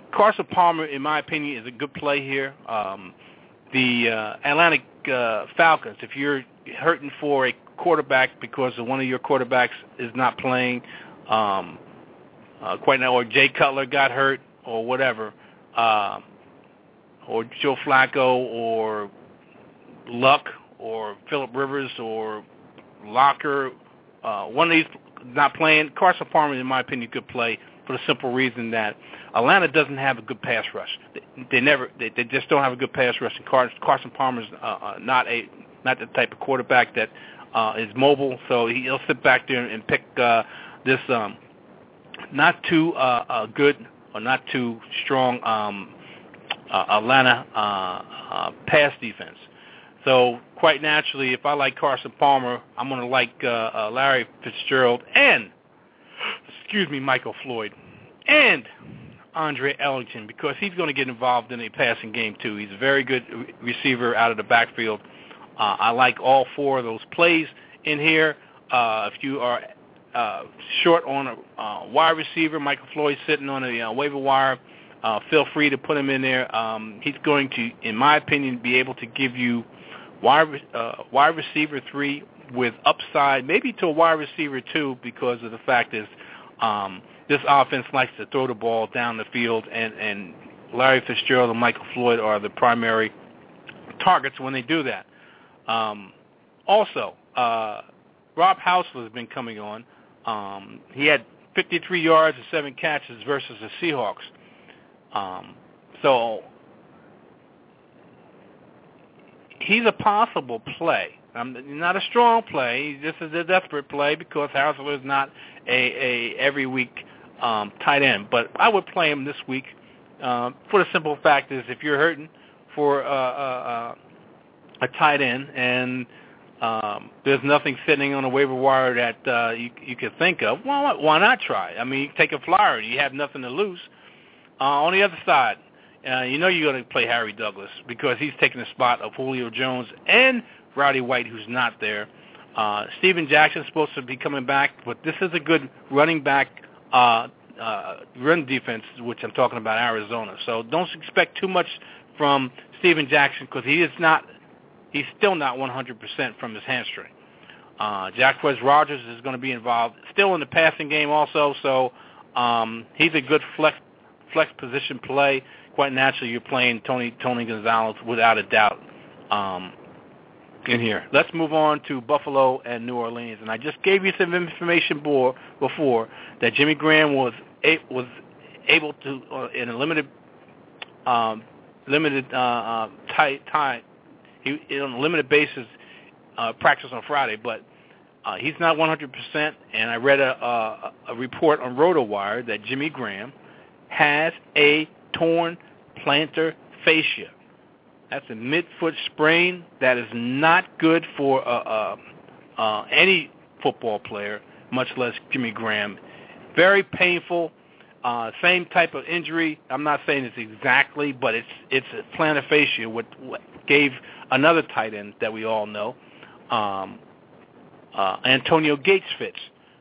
Carson Palmer, in my opinion, is a good play here. Um, the uh, Atlanta uh, Falcons, if you're hurting for a quarterback because one of your quarterbacks is not playing um, uh, quite now, or Jay Cutler got hurt or whatever, uh, or Joe Flacco or Luck or Phillip Rivers or Locker, uh, one of these not playing, Carson Palmer, in my opinion, could play for the simple reason that Atlanta doesn't have a good pass rush. They, they never, they, they just don't have a good pass rush. And Carson, Carson Palmer's uh, uh, not a, not the type of quarterback that uh, is mobile, so he'll sit back there and pick uh, this um, not too uh, uh, good or not too strong um, uh, Atlanta uh, uh, pass defense. So quite naturally, if I like Carson Palmer, I'm going to like uh, uh, Larry Fitzgerald and, excuse me, Michael Floyd and Andre Ellington, because he's going to get involved in a passing game too. He's a very good re- receiver out of the backfield. Uh, I like all four of those plays in here. Uh, if you are uh, short on a uh, wide receiver, Michael Floyd sitting on a uh, waiver wire, uh, feel free to put him in there. Um, he's going to, in my opinion, be able to give you wide, uh, wide receiver three with upside, maybe to a wide receiver two, because of the fact is um, this offense likes to throw the ball down the field, and, and Larry Fitzgerald and Michael Floyd are the primary targets when they do that. Um, also, uh, Rob Hausler has been coming on. Um, he had fifty-three yards and seven catches versus the Seahawks. Um, so he's a possible play. Um, not a strong play. This is a desperate play because Hausler is not a, a every week um, tight end. But I would play him this week um, for the simple fact is if you're hurting for uh, uh, uh, a tight end and um, there's nothing sitting on a waiver wire that uh, you, you could think of, well, why not try? I mean, you take a flyer. You have nothing to lose. Uh, on the other side, uh, you know you're going to play Harry Douglas because he's taking the spot of Julio Jones and Rowdy White, who's not there. Uh, Steven Jackson's supposed to be coming back, but this is a good running back uh, uh, run defense, which I'm talking about Arizona. So don't expect too much from Steven Jackson because he is not. He's still not one hundred percent from his hamstring. Uh, Jacquizz Rodgers is going to be involved, still in the passing game also. So um, he's a good flex flex position play. Quite naturally, you're playing Tony Tony Gonzalez without a doubt. Um, in here. Let's move on to Buffalo and New Orleans. And I just gave you some information before that Jimmy Graham was a, was able to, uh, in a limited um, limited uh, uh, tight time, he on a limited basis uh, practice on Friday, but uh, he's not one hundred percent. And I read a, a, a report on RotoWire that Jimmy Graham has a torn plantar fascia. That's a mid-foot sprain. That is not good for uh, uh, uh, any football player, much less Jimmy Graham. Very painful. Uh, same type of injury. I'm not saying it's exactly, but it's it's a plantar fascia, what, what gave another tight end that we all know, um, uh, Antonio Gates fits.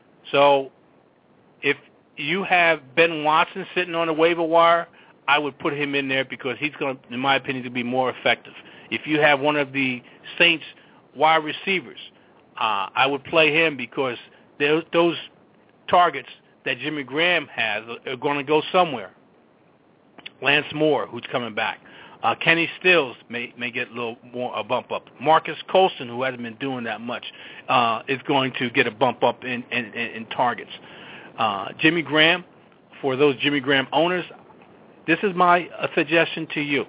So if you have Ben Watson sitting on the waiver wire, I would put him in there because he's going to, in my opinion, to be more effective. If you have one of the Saints wide receivers, uh, I would play him because those, those targets that Jimmy Graham has are going to go somewhere. Lance Moore, who's coming back. Uh, Kenny Stills may may get a little more a bump up. Marcus Colston, who hasn't been doing that much, uh, is going to get a bump up in, in, in, in targets. Uh, Jimmy Graham, for those Jimmy Graham owners, this is my uh, suggestion to you.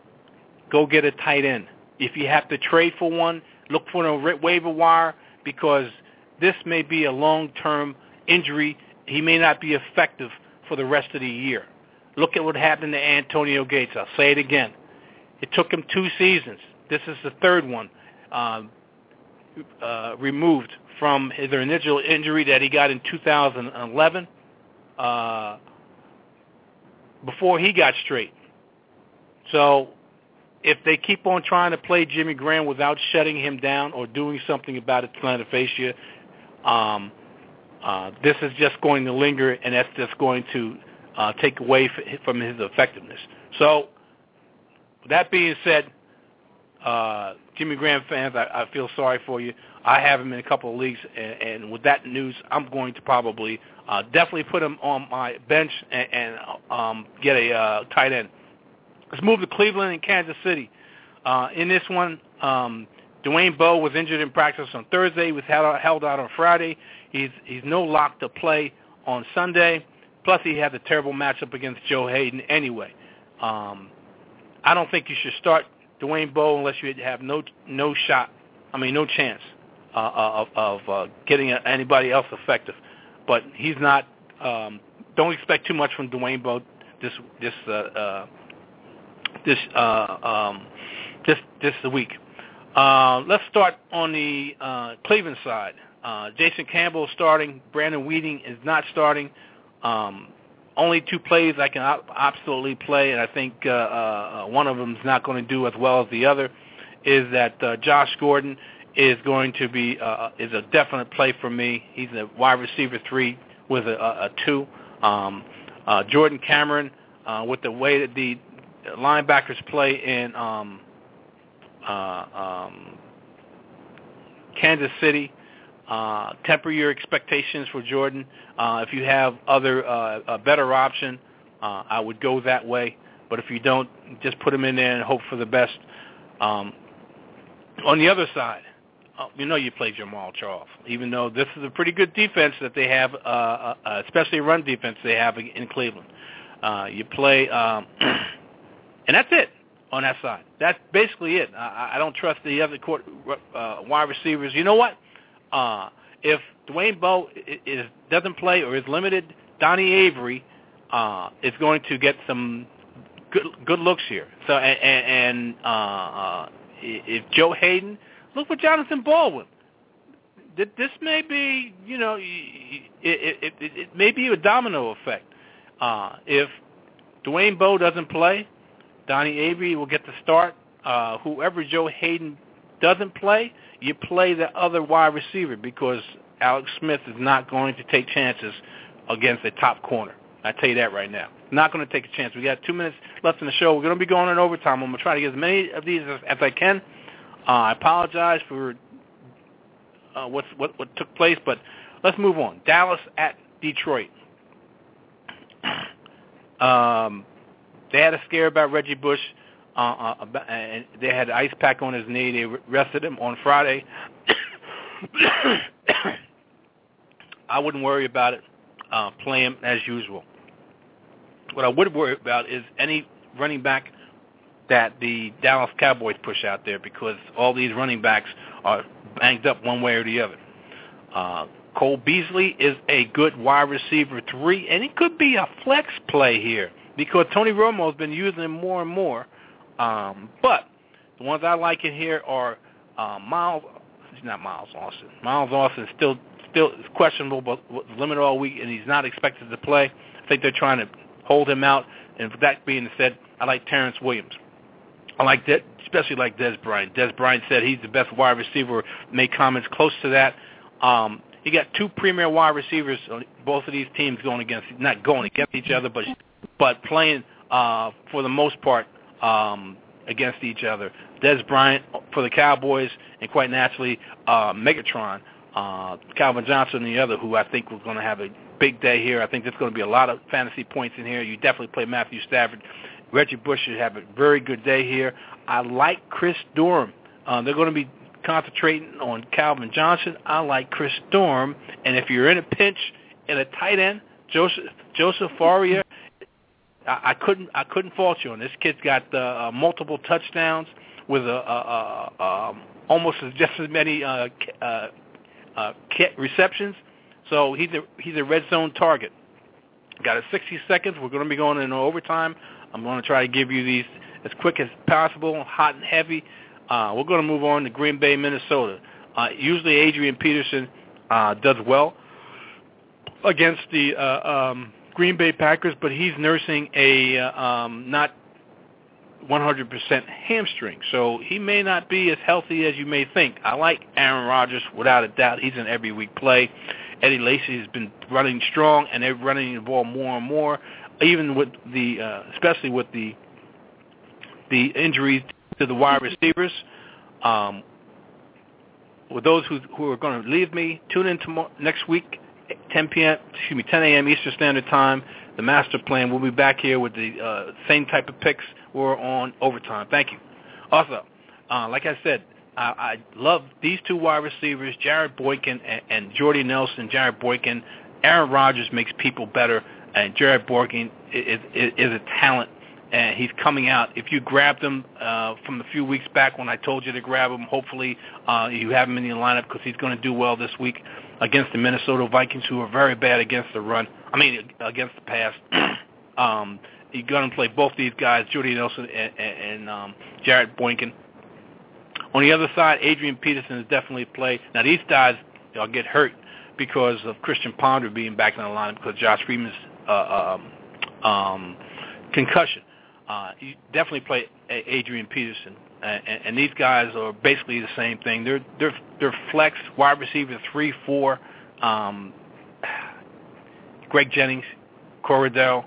Go get a tight end. If you have to trade for one, look for a waiver wire because this may be a long-term injury. He may not be effective for the rest of the year. Look at what happened to Antonio Gates. I'll say it again. It took him two seasons. This is the third one um, uh, removed from his initial injury that he got in two thousand eleven. Uh, before he got straight. So if they keep on trying to play Jimmy Graham without shutting him down or doing something about his plantar fascia, um, uh, this is just going to linger, and that's just going to uh, take away f- from his effectiveness. So, with that being said, uh, Jimmy Graham fans, I, I feel sorry for you. I have him in a couple of leagues, and, and with that news, I'm going to probably uh, definitely put him on my bench and, and um, get a uh, tight end. Let's move to Cleveland and Kansas City. Uh, in this one, um, Dwayne Bowe was injured in practice on Thursday. He was held out, held out on Friday. He's he's no lock to play on Sunday. Plus, he had a terrible matchup against Joe Hayden anyway. Um, I don't think you should start Dwayne Bowe unless you have no no shot. I mean, no chance uh, of, of uh, getting anybody else effective. But he's not. Um, don't expect too much from Dwayne Bowe this this uh, uh, this uh, um, this this week. Uh, let's start on the uh, Cleveland side. Uh, Jason Campbell is starting. Brandon Weeding is not starting. Um, only two plays I can op- absolutely play, and I think uh, uh, one of them is not going to do as well as the other, is that uh, Josh Gordon is going to be uh, is a definite play for me. He's a wide receiver three with a, a, a two. Um, uh, Jordan Cameron, uh, with the way that the linebackers play in um, uh, um, Kansas City, uh, temper your expectations for Jordan. Uh, if you have other uh, a better option, uh, I would go that way. But if you don't, just put him in there and hope for the best. Um, on the other side, uh, you know you play Jamal Charles, even though this is a pretty good defense that they have, uh, uh, especially run defense they have in Cleveland. Uh, you play, um, and that's it on that side. That's basically it. I, I don't trust the other court, uh, wide receivers. You know what? Uh, if Dwayne Bowe is, doesn't play or is limited, Donnie Avery uh, is going to get some good good looks here. So and, and uh, uh, if Joe Hayden, look for Jonathan Baldwin. This may be, you know, it, it, it, it may be a domino effect. Uh, if Dwayne Bowe doesn't play, Donnie Avery will get the start. Uh, whoever Joe Hayden doesn't play, you play the other wide receiver because Alex Smith is not going to take chances against a top corner. I tell you that right now. Not going to take a chance. We got two minutes left in the show. We're going to be going in overtime. I'm going to try to get as many of these as, as I can. Uh, I apologize for uh, what's, what what took place, but let's move on. Dallas at Detroit. um, they had a scare about Reggie Bush. Uh, uh, and they had an ice pack on his knee. They rested him on Friday. I wouldn't worry about it. Uh, play him as usual. What I would worry about is any running back that the Dallas Cowboys push out there because all these running backs are banged up one way or the other. Uh, Cole Beasley is a good wide receiver three, and he could be a flex play here because Tony Romo has been using him more and more. Um, but the ones I like in here are uh, Miles. He's not Miles Austin. Miles Austin is still still questionable, but was limited all week, and he's not expected to play. I think they're trying to hold him out. And with that being said, I like Terrence Williams. I like that, especially like Des Bryant. Des Bryant said he's the best wide receiver. Made comments close to that. Um, you got two premier wide receivers on both of these teams going against, not going against each other, but but playing uh, for the most part. Um, against each other. Des Bryant for the Cowboys, and quite naturally, uh, Megatron, uh, Calvin Johnson, the other, who I think was going to have a big day here. I think there's going to be a lot of fantasy points in here. You definitely play Matthew Stafford. Reggie Bush should have a very good day here. I like Chris Durham. Uh, they're going to be concentrating on Calvin Johnson. I like Chris Durham, and if you're in a pinch in a tight end, Joseph Joseph Faria, I couldn't I couldn't fault you on this. Kid's got uh, multiple touchdowns with a, a, a, a almost just as many uh, uh, uh, receptions. So he's a he's a red zone target. Got a sixty seconds. We're going to be going into overtime. I'm going to try to give you these as quick as possible, hot and heavy. Uh, we're going to move on to Green Bay, Minnesota. Uh, usually Adrian Peterson uh, does well against the uh, um, Green Bay Packers, but he's nursing a uh, um, not one hundred percent hamstring, so he may not be as healthy as you may think. I like Aaron Rodgers without a doubt. He's an every week play. Eddie Lacy has been running strong, and they're running the ball more and more, even with the, uh, especially with the the injuries to the wide receivers. Um, with those who who are going to leave me, tune in tomorrow, next week, ten p.m. excuse me, ten a.m. Eastern Standard Time. The Master Plan. We'll be back here with the uh, same type of picks. We're on overtime. Thank you. Also, uh, like I said, I, I love these two wide receivers, Jared Boykin and, and Jordy Nelson. Jared Boykin, Aaron Rodgers makes people better, and Jared Boykin is, is, is a talent, and he's coming out. If you grabbed him uh, from a few weeks back when I told you to grab him, hopefully uh, you have him in your lineup because he's going to do well this week against the Minnesota Vikings, who are very bad against the run. I mean, against the pass. um, you're going to play both these guys, Jordy Nelson and, and, and um, Jared Boykin. On the other side, Adrian Peterson is definitely a play. Now, these guys will get hurt because of Christian Ponder being back in the lineup because Josh Freeman's uh, um, um, concussion. Uh, you definitely play Adrian Peterson. And, and these guys are basically the same thing. They're they're they're flex wide receiver three, four. Um, Greg Jennings, Cordell,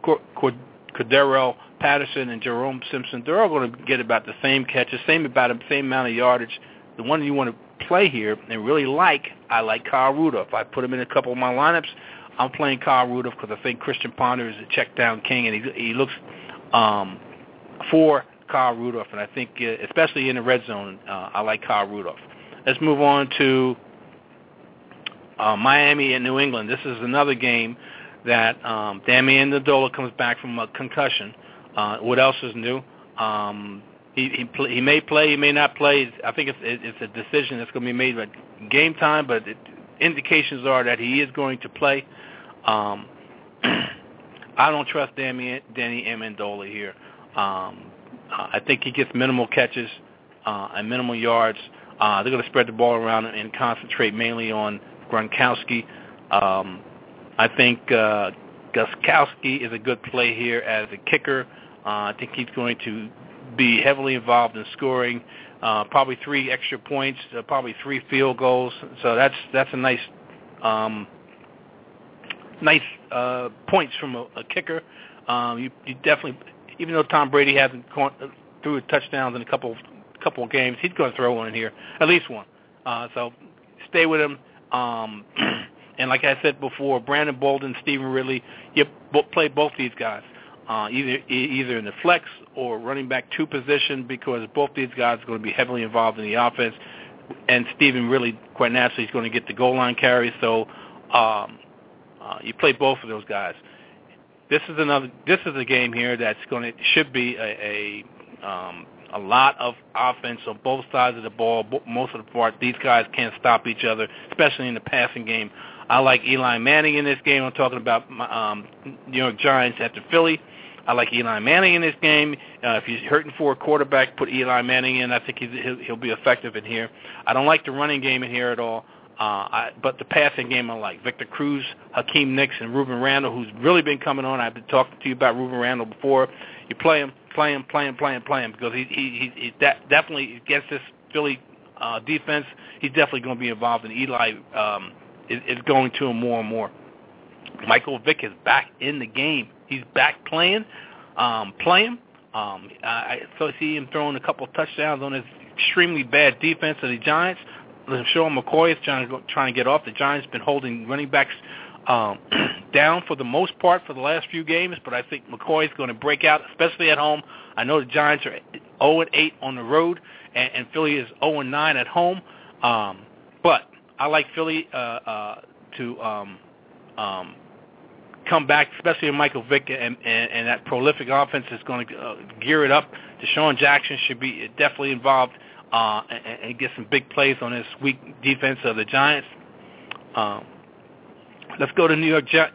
Cordero Patterson, and Jerome Simpson. They're all going to get about the same catches, same about the same amount of yardage. The one you want to play here and really like, I like Kyle Rudolph. I put him in a couple of my lineups. I'm playing Kyle Rudolph because I think Christian Ponder is a check down king, and he he looks um, for Kyle Rudolph, and I think, uh, especially in the red zone, uh, I like Kyle Rudolph. Let's move on to uh, Miami and New England. This is another game that um, Damian Amendola comes back from a concussion. Uh, what else is new? Um, he he, pl- he may play, he may not play. I think it's, it's a decision that's going to be made at game time, but it, indications are that he is going to play. Um, I don't trust Damian, Danny Amendola here. Um, I think he gets minimal catches uh, and minimal yards. Uh, they're going to spread the ball around and concentrate mainly on Gronkowski. Um, I think uh, Gostkowski is a good play here as a kicker. Uh, I think he's going to be heavily involved in scoring, uh, probably three extra points, uh, probably three field goals. So that's that's a nice um, nice uh, points from a, a kicker. Um, you, you definitely. Even though Tom Brady hasn't gone threw touchdowns in a couple couple of games, he's going to throw one in here, at least one. Uh, so stay with him. Um, and like I said before, Brandon Bolden, Stephen Ridley, you play both these guys, uh, either either in the flex or running back two position because both these guys are going to be heavily involved in the offense. And Stephen Ridley, quite naturally, is going to get the goal line carries. So um, uh, you play both of those guys. This is another. This is a game here that's going to should be a a, um, a lot of offense on both sides of the ball. Most of the part, these guys can't stop each other, especially in the passing game. I like Eli Manning in this game. I'm talking about my, um, New York Giants after Philly. I like Eli Manning in this game. Uh, if he's hurting for a quarterback, put Eli Manning in. I think he's, he'll, he'll be effective in here. I don't like the running game in here at all. Uh, I, but the passing game I like. Victor Cruz, Hakeem Nicks, and Ruben Randle, who's really been coming on. I've been talking to you about Ruben Randle before. You play him, play him, play him, play him, play him, because he he he, he that definitely against this Philly uh, defense, he's definitely going to be involved. And Eli um, is, is going to him more and more. Michael Vick is back in the game. He's back playing, um, playing. Um, I so see him throwing a couple of touchdowns on his extremely bad defense of the Giants. Sean McCoy is trying to, go, trying to get off. The Giants have been holding running backs um, down for the most part for the last few games, but I think McCoy is going to break out, especially at home. I know the Giants are oh and eight on the road, and, and Philly is oh and nine at home. Um, but I like Philly uh, uh, to um, um, come back, especially in Michael Vick, and, and, and that prolific offense is going to uh, gear it up. Deshaun Jackson should be definitely involved. Uh, and, and get some big plays on this weak defense of the Giants. Um, let's go to New York Jets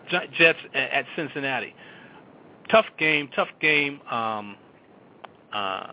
at Cincinnati. Tough game, tough game. Um, uh,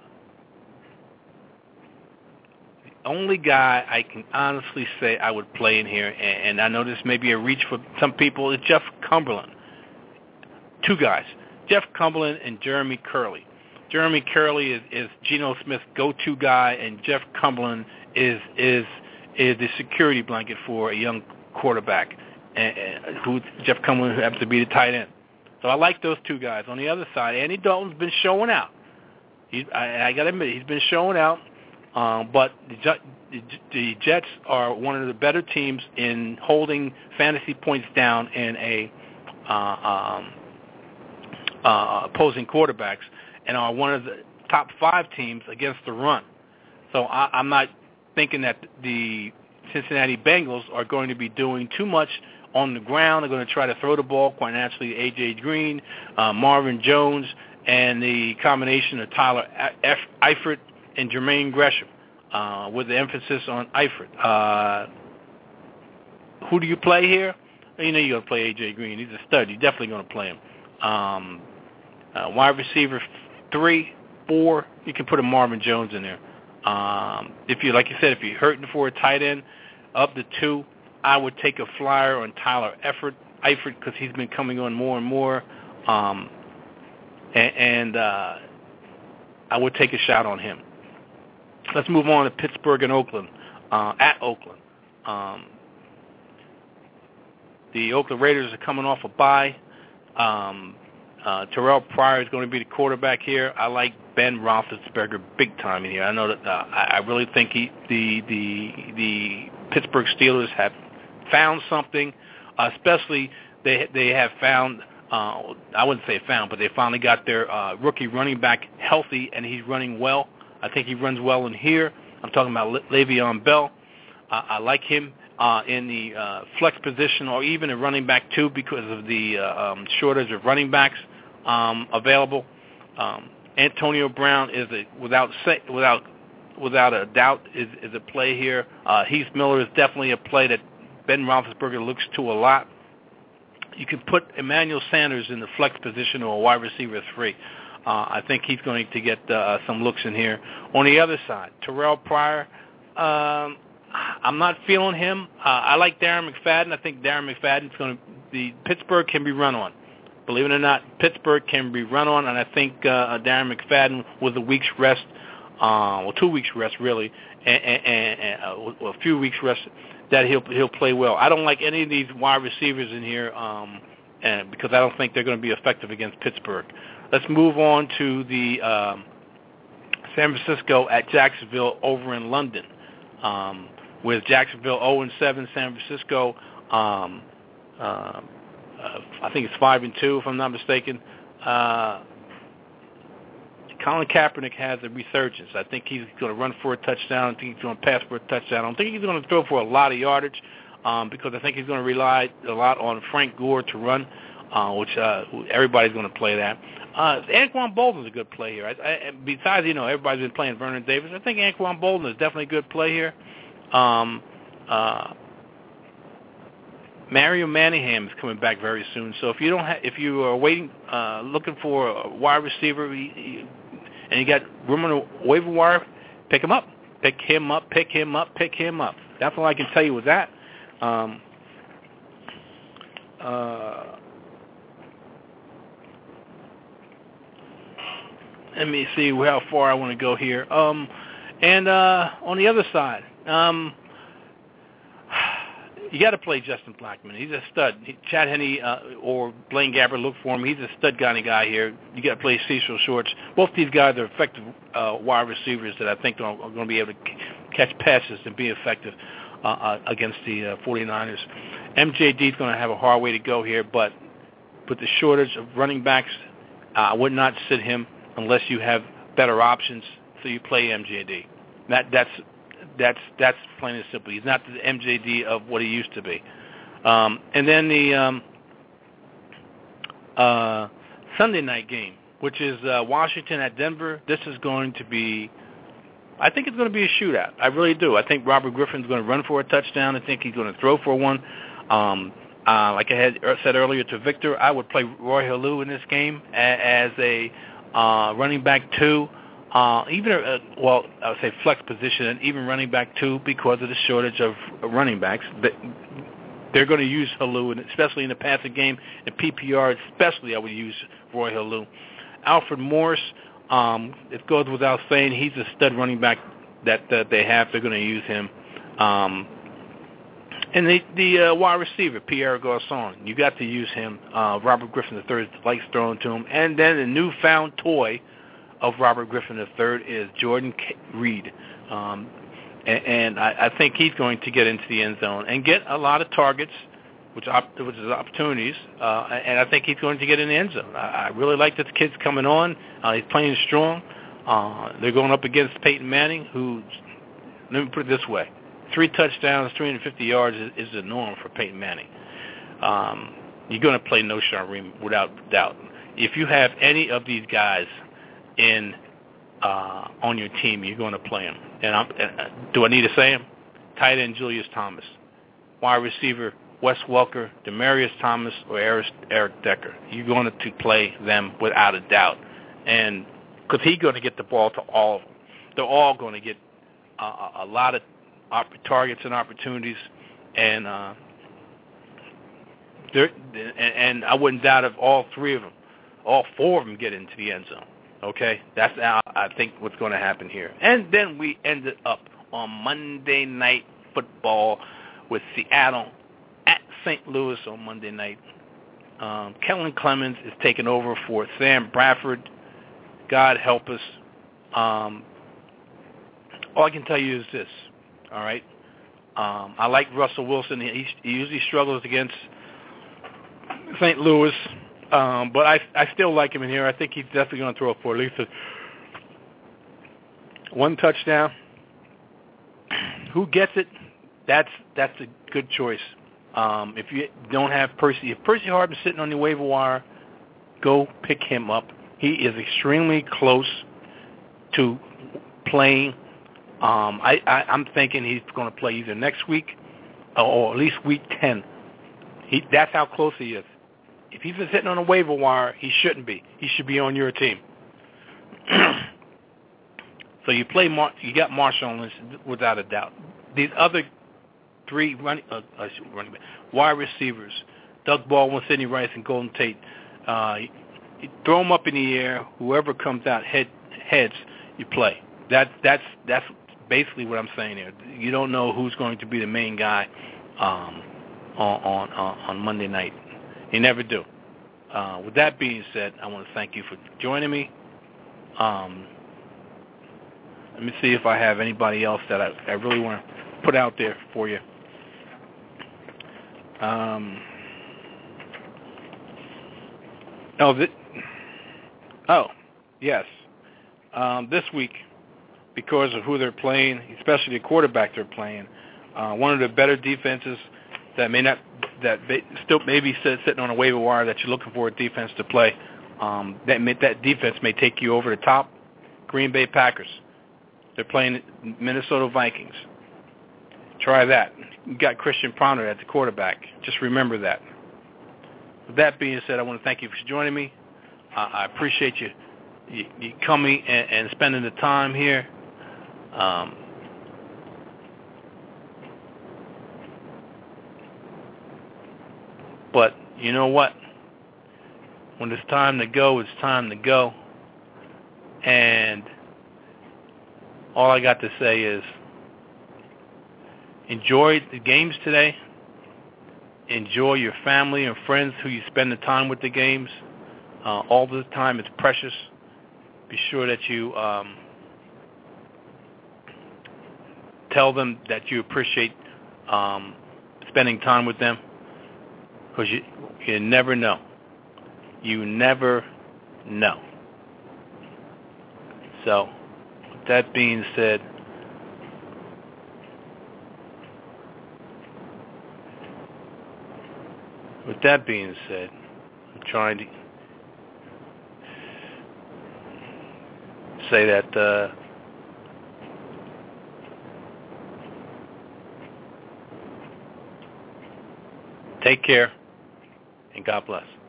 the only guy I can honestly say I would play in here, and, and I know this may be a reach for some people, is Jeff Cumberland. Two guys, Jeff Cumberland and Jeremy Curley. Jeremy Curley is, is Geno Smith's go-to guy, and Jeff Cumberland is is is the security blanket for a young quarterback. and, and who Jeff Cumberland, who happens to be the tight end. So I like those two guys. On the other side, Andy Dalton's been showing out. He, I, I got to admit, he's been showing out. Um, but the, the Jets are one of the better teams in holding fantasy points down in a uh, um, uh, opposing quarterbacks, and are one of the top five teams against the run. So I, I'm not thinking that the Cincinnati Bengals are going to be doing too much on the ground. They're going to try to throw the ball, quite naturally, A J Green, uh, Marvin Jones, and the combination of Tyler F- Eifert and Jermaine Gresham, uh, with the emphasis on Eifert. Uh, who do you play here? You know you're going to play A J Green. He's a stud. You're definitely going to play him. Um, uh, wide receiver three, four, you can put a Marvin Jones in there. Um, if you, like you said, if you're hurting for a tight end, up to two, I would take a flyer on Tyler Eifert, Eifert because he's been coming on more and more, um, and, and uh, I would take a shot on him. Let's move on to Pittsburgh and Oakland. Uh, at Oakland, um, the Oakland Raiders are coming off a bye. Um, uh, Terrell Pryor is going to be the quarterback here. I like Ben Roethlisberger big time in here. I know that uh, I, I really think he, the the the Pittsburgh Steelers have found something, uh, especially they they have found, uh, I wouldn't say found, but they finally got their uh, rookie running back healthy, and he's running well. I think he runs well in here. I'm talking about Le- Le'Veon Bell. Uh, I like him uh, in the uh, flex position or even a running back too because of the uh, um, shortage of running backs um, available. Um, Antonio Brown is a, without say, without without a doubt is, is a play here. Uh, Heath Miller is definitely a play that Ben Roethlisberger looks to a lot. You can put Emmanuel Sanders in the flex position or a wide receiver three. Uh, I think he's going to get uh, some looks in here. On the other side, Terrell Pryor, um, I'm not feeling him. Uh, I like Darren McFadden. I think Darren McFadden's going to the Pittsburgh can be run on. Believe it or not, Pittsburgh can be run on, and I think uh, Darren McFadden with a week's rest, uh, well, two weeks rest really, and, and, and uh, a few weeks rest, that he'll he'll play well. I don't like any of these wide receivers in here, um, and because I don't think they're going to be effective against Pittsburgh. Let's move on to the um, San Francisco at Jacksonville over in London. Um, with Jacksonville oh and seven, San Francisco, um, uh, uh, I think it's five and two if I'm not mistaken. Uh, Colin Kaepernick has a resurgence. I think he's going to run for a touchdown. I think he's going to pass for a touchdown. I don't think he's going to throw for a lot of yardage um, because I think he's going to rely a lot on Frank Gore to run, uh, which uh, everybody's going to play that. Uh, Anquan Bolden's a good play here. I, I, besides, you know, everybody's been playing Vernon Davis. I think Anquan Bolden is definitely a good play here. Um, uh, Mario Manningham is coming back very soon. So if you don't, ha- if you are waiting, uh, looking for a wide receiver, he, he, and you got room on the waiver wire, pick him up, pick him up, pick him up, pick him up. That's all I can tell you with that. Um, uh, let me see how far I want to go here. Um, and uh, on the other side. Um, you got to play Justin Blackmon. He's a stud. He, Chad Henne uh, or Blaine Gabbert, look for him. He's a stud kind of guy here. You got to play Cecil Shorts. Both these guys are effective uh, wide receivers that I think are, are going to be able to c- catch passes and be effective uh, uh, against the uh, 49ers. M J D is going to have a hard way to go here, but with the shortage of running backs, uh, I would not sit him unless you have better options. So you play M J D. That that's. That's that's plain and simple. He's not the M J D of what he used to be. Um, and then the um, uh, Sunday night game, which is uh, Washington at Denver. This is going to be, I think it's going to be a shootout. I really do. I think Robert Griffin's going to run for a touchdown. I think he's going to throw for one. Um, uh, like I had said earlier to Victor, I would play Roy Halou in this game as a uh, running back two. Uh, even, uh, well, I would say flex position and even running back two because of the shortage of running backs. They're going to use Halou, and especially in the passing game. In P P R especially, I would use Roy Halou. Alfred Morris, um, it goes without saying, he's a stud running back that, that they have. They're going to use him. Um, And the the uh, wide receiver, Pierre Garçon, you got to use him. Uh, Robert Griffin the third likes throwing to him. And then the newfound toy of Robert Griffin the third is Jordan Reed. Um, and and I, I think he's going to get into the end zone and get a lot of targets, which, op- which is opportunities. Uh, and I think he's going to get in the end zone. I, I really like that the kid's coming on. Uh, he's playing strong. Uh, they're going up against Peyton Manning, who, let me put it this way, three touchdowns, three hundred fifty yards is, is the norm for Peyton Manning. Um, you're going to play Knowshon Reed without doubt. If you have any of these guys in uh, on your team, you're going to play them. And I'm, uh, do I need to say them? Tight end Julius Thomas, wide receiver Wes Welker, Demarius Thomas, or Eric, Eric Decker. You're going to play them without a doubt, and because he's going to get the ball to all of them. They're all going to get uh, a lot of targets and opportunities, and uh, and, and I wouldn't doubt if all three of them, all four of them get into the end zone. Okay, that's how I think what's going to happen here. And then we ended up on Monday Night Football with Seattle at Saint Louis on Monday night. Um, Kellen Clemens is taking over for Sam Bradford. God help us. Um, all I can tell you is this. All right. Um, I like Russell Wilson. He, he usually struggles against Saint Louis, um, but I I still like him in here. I think he's definitely going to throw for at least a, one touchdown. Who gets it? That's that's a good choice. Um, if you don't have Percy, if Percy Harvin's sitting on the waiver wire, go pick him up. He is extremely close to playing. Um, I, I, I'm thinking he's going to play either next week or at least week ten. He, that's how close he is. If he's been sitting on a waiver wire, he shouldn't be. He should be on your team. So you play, Mar- you got Marshall Lynch without a doubt. These other three running, uh, uh, running wide receivers, Doug Baldwin, Sidney Rice, and Golden Tate, uh, you, you throw them up in the air. Whoever comes out head heads, you play. That's that's that's basically what I'm saying here. You don't know who's going to be the main guy um, on, on on Monday night. You never do. Uh, with that being said, I want to thank you for joining me. Um, let me see if I have anybody else that I, I really want to put out there for you. Um, oh, th- oh, yes. Um, this week, because of who they're playing, especially the quarterback they're playing, uh, one of the better defenses that may not, that still maybe sitting on a waiver wire that you're looking for a defense to play, um, that may, that defense may take you over the top. Green Bay Packers. They're playing Minnesota Vikings. Try that. You got Christian Ponder at the quarterback. Just remember that. With that being said, I want to thank you for joining me. Uh, I appreciate you, you, you coming and, and spending the time here. Um, but you know what? When it's time to go, it's time to go. And all I got to say is enjoy the games today. Enjoy your family and friends who you spend the time with the games. Uh, all the time is precious. Be sure that you um, tell them that you appreciate um, spending time with them, because you, you never know. You never know. So, with that being said, with that being said, I'm trying to say that uh, take care and God bless.